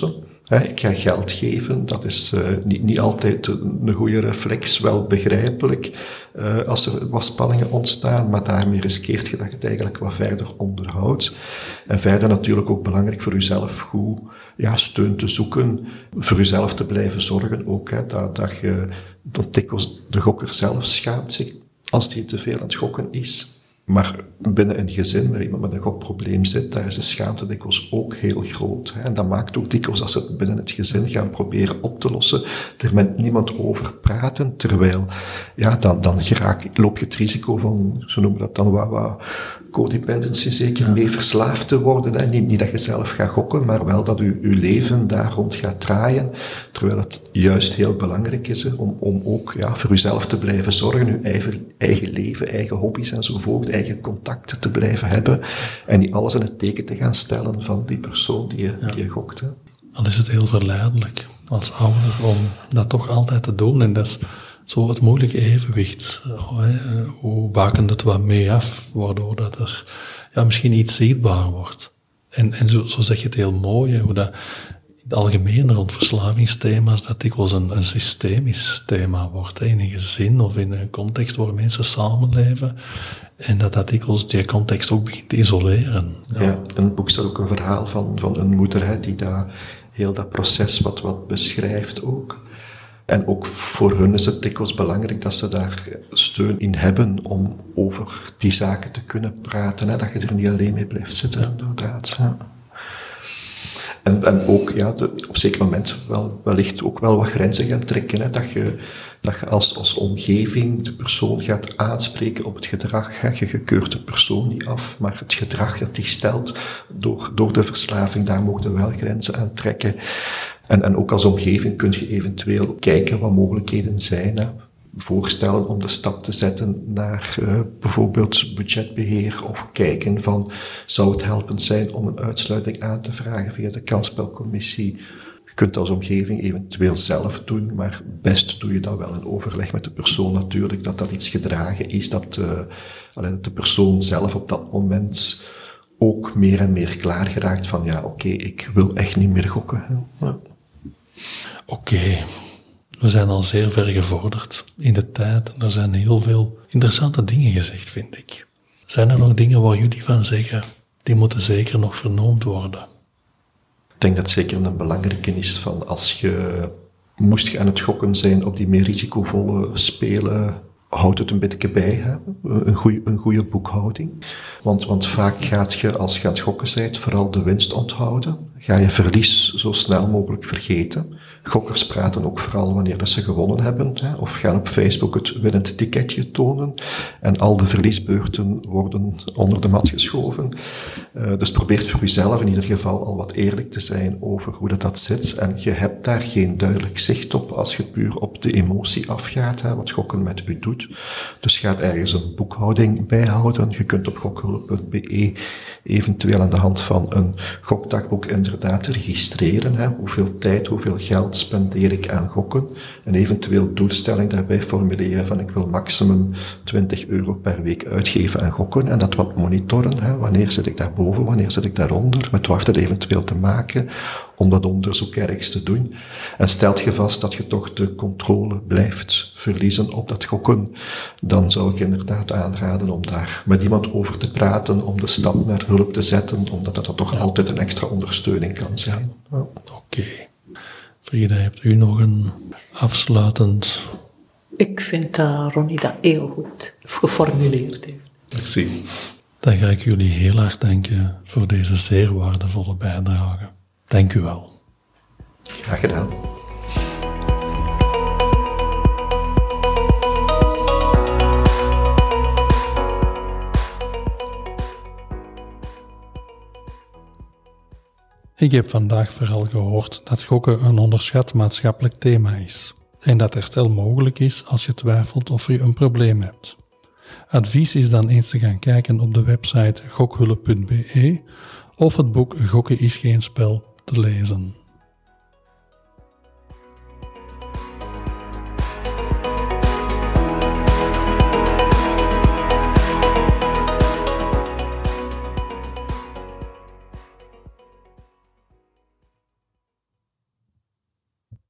Ik ga geld geven, dat is niet altijd een goede reflex, wel begrijpelijk als er wat spanningen ontstaan, maar daarmee riskeert je dat je het eigenlijk wat verder onderhoudt. En verder natuurlijk ook belangrijk voor jezelf goed steun te zoeken, voor jezelf te blijven zorgen ook, dat je dikwijls de gokker zelf schaamt zich als die te veel aan het gokken is. Maar binnen een gezin waar iemand met een gokprobleem zit, daar is de schaamte dikwijls ook heel groot. En dat maakt ook dikwijls, als ze het binnen het gezin gaan proberen op te lossen, er met niemand over praten, terwijl, dan loop je het risico van, zo noemen we dat dan, wat codependency, zeker mee verslaafd te worden. Hè. Niet dat je zelf gaat gokken, maar wel dat je leven daar rond gaat draaien, terwijl het juist heel belangrijk is om ook voor jezelf te blijven zorgen, je eigen leven, eigen hobby's enzovoort, eigen contacten te blijven hebben en niet alles in het teken te gaan stellen van die persoon die je gokt. Hè. Dan is het heel verleidelijk als ouder om dat toch altijd te doen en dat is zo het moeilijke evenwicht. Hoe bakent het wat mee af, waardoor dat er misschien iets zichtbaar wordt. En zo zeg je het heel mooi, hoe dat in het algemeen rond verslavingsthema's dat dikwijls een systemisch thema wordt. In een gezin of in een context waar mensen samenleven. En dat dikwijls die context ook begint te isoleren. Ja, in het boek staat ook een verhaal van een moeder die heel dat proces wat beschrijft ook. En ook voor hun is het dikwijls belangrijk dat ze daar steun in hebben om over die zaken te kunnen praten. Dat je er niet alleen mee blijft zitten, inderdaad. Ja. En ook op zeker moment wellicht ook wel wat grenzen gaan trekken. Dat je als omgeving de persoon gaat aanspreken op het gedrag. Je keurt de persoon niet af, maar het gedrag dat die stelt door de verslaving, daar mogen we wel grenzen aan trekken. En ook als omgeving kun je eventueel kijken wat mogelijkheden zijn. Voorstellen om de stap te zetten naar bijvoorbeeld budgetbeheer of kijken van, zou het helpend zijn om een uitsluiting aan te vragen via de kansspelcommissie. Je kunt als omgeving eventueel zelf doen, maar best doe je dat wel in overleg met de persoon natuurlijk, dat iets gedragen is, dat de persoon zelf op dat moment ook meer en meer klaar geraakt van ik wil echt niet meer gokken. Ja. Oké. We zijn al zeer ver gevorderd in de tijd en er zijn heel veel interessante dingen gezegd, vind ik. Zijn er nog dingen waar jullie van zeggen, die moeten zeker nog vernoemd worden? Ik denk dat zeker een belangrijke is van als je moest aan het gokken zijn op die meer risicovolle spelen, houd het een beetje bij, hè? Een goede boekhouding. Want vaak gaat je, als je aan het gokken bent, vooral de winst onthouden. Ga je verlies zo snel mogelijk vergeten. Gokkers praten ook vooral wanneer dat ze gewonnen hebben, hè? Of gaan op Facebook het winnend ticketje tonen. En al de verliesbeurten worden onder de mat geschoven. Dus probeer voor jezelf in ieder geval al wat eerlijk te zijn over hoe dat zit. En je hebt daar geen duidelijk zicht op als je puur op de emotie afgaat, hè? Wat gokken met u doet. Dus ga ergens een boekhouding bijhouden. Je kunt op gokhulp.be eventueel aan de hand van een gokdagboek inderdaad registreren. Hè? Hoeveel tijd, hoeveel geld spendeer ik aan gokken? Een eventueel doelstelling daarbij formuleren van ik wil maximum €20 per week uitgeven aan gokken en dat wat monitoren. Hè? Wanneer zit ik daarboven, wanneer zit ik daaronder? Met wat heeft het eventueel te maken om dat onderzoek ergens te doen? En stelt je vast dat je toch de controle blijft verliezen op dat gokken, dan zou ik inderdaad aanraden om daar met iemand over te praten, om de stap naar hulp te zetten, omdat dat toch altijd een extra ondersteuning kan zijn. Ja. Oké. Frida, hebt u nog een afsluitend... Ik vind dat Ronnie dat heel goed geformuleerd heeft. Merci. Dan ga ik jullie heel hard danken voor deze zeer waardevolle bijdrage. Dank u wel. Graag gedaan. Ik heb vandaag vooral gehoord dat gokken een onderschat maatschappelijk thema is en dat herstel mogelijk is als je twijfelt of je een probleem hebt. Advies is dan eens te gaan kijken op de website gokhulp.be of het boek Gokken is geen spel te lezen.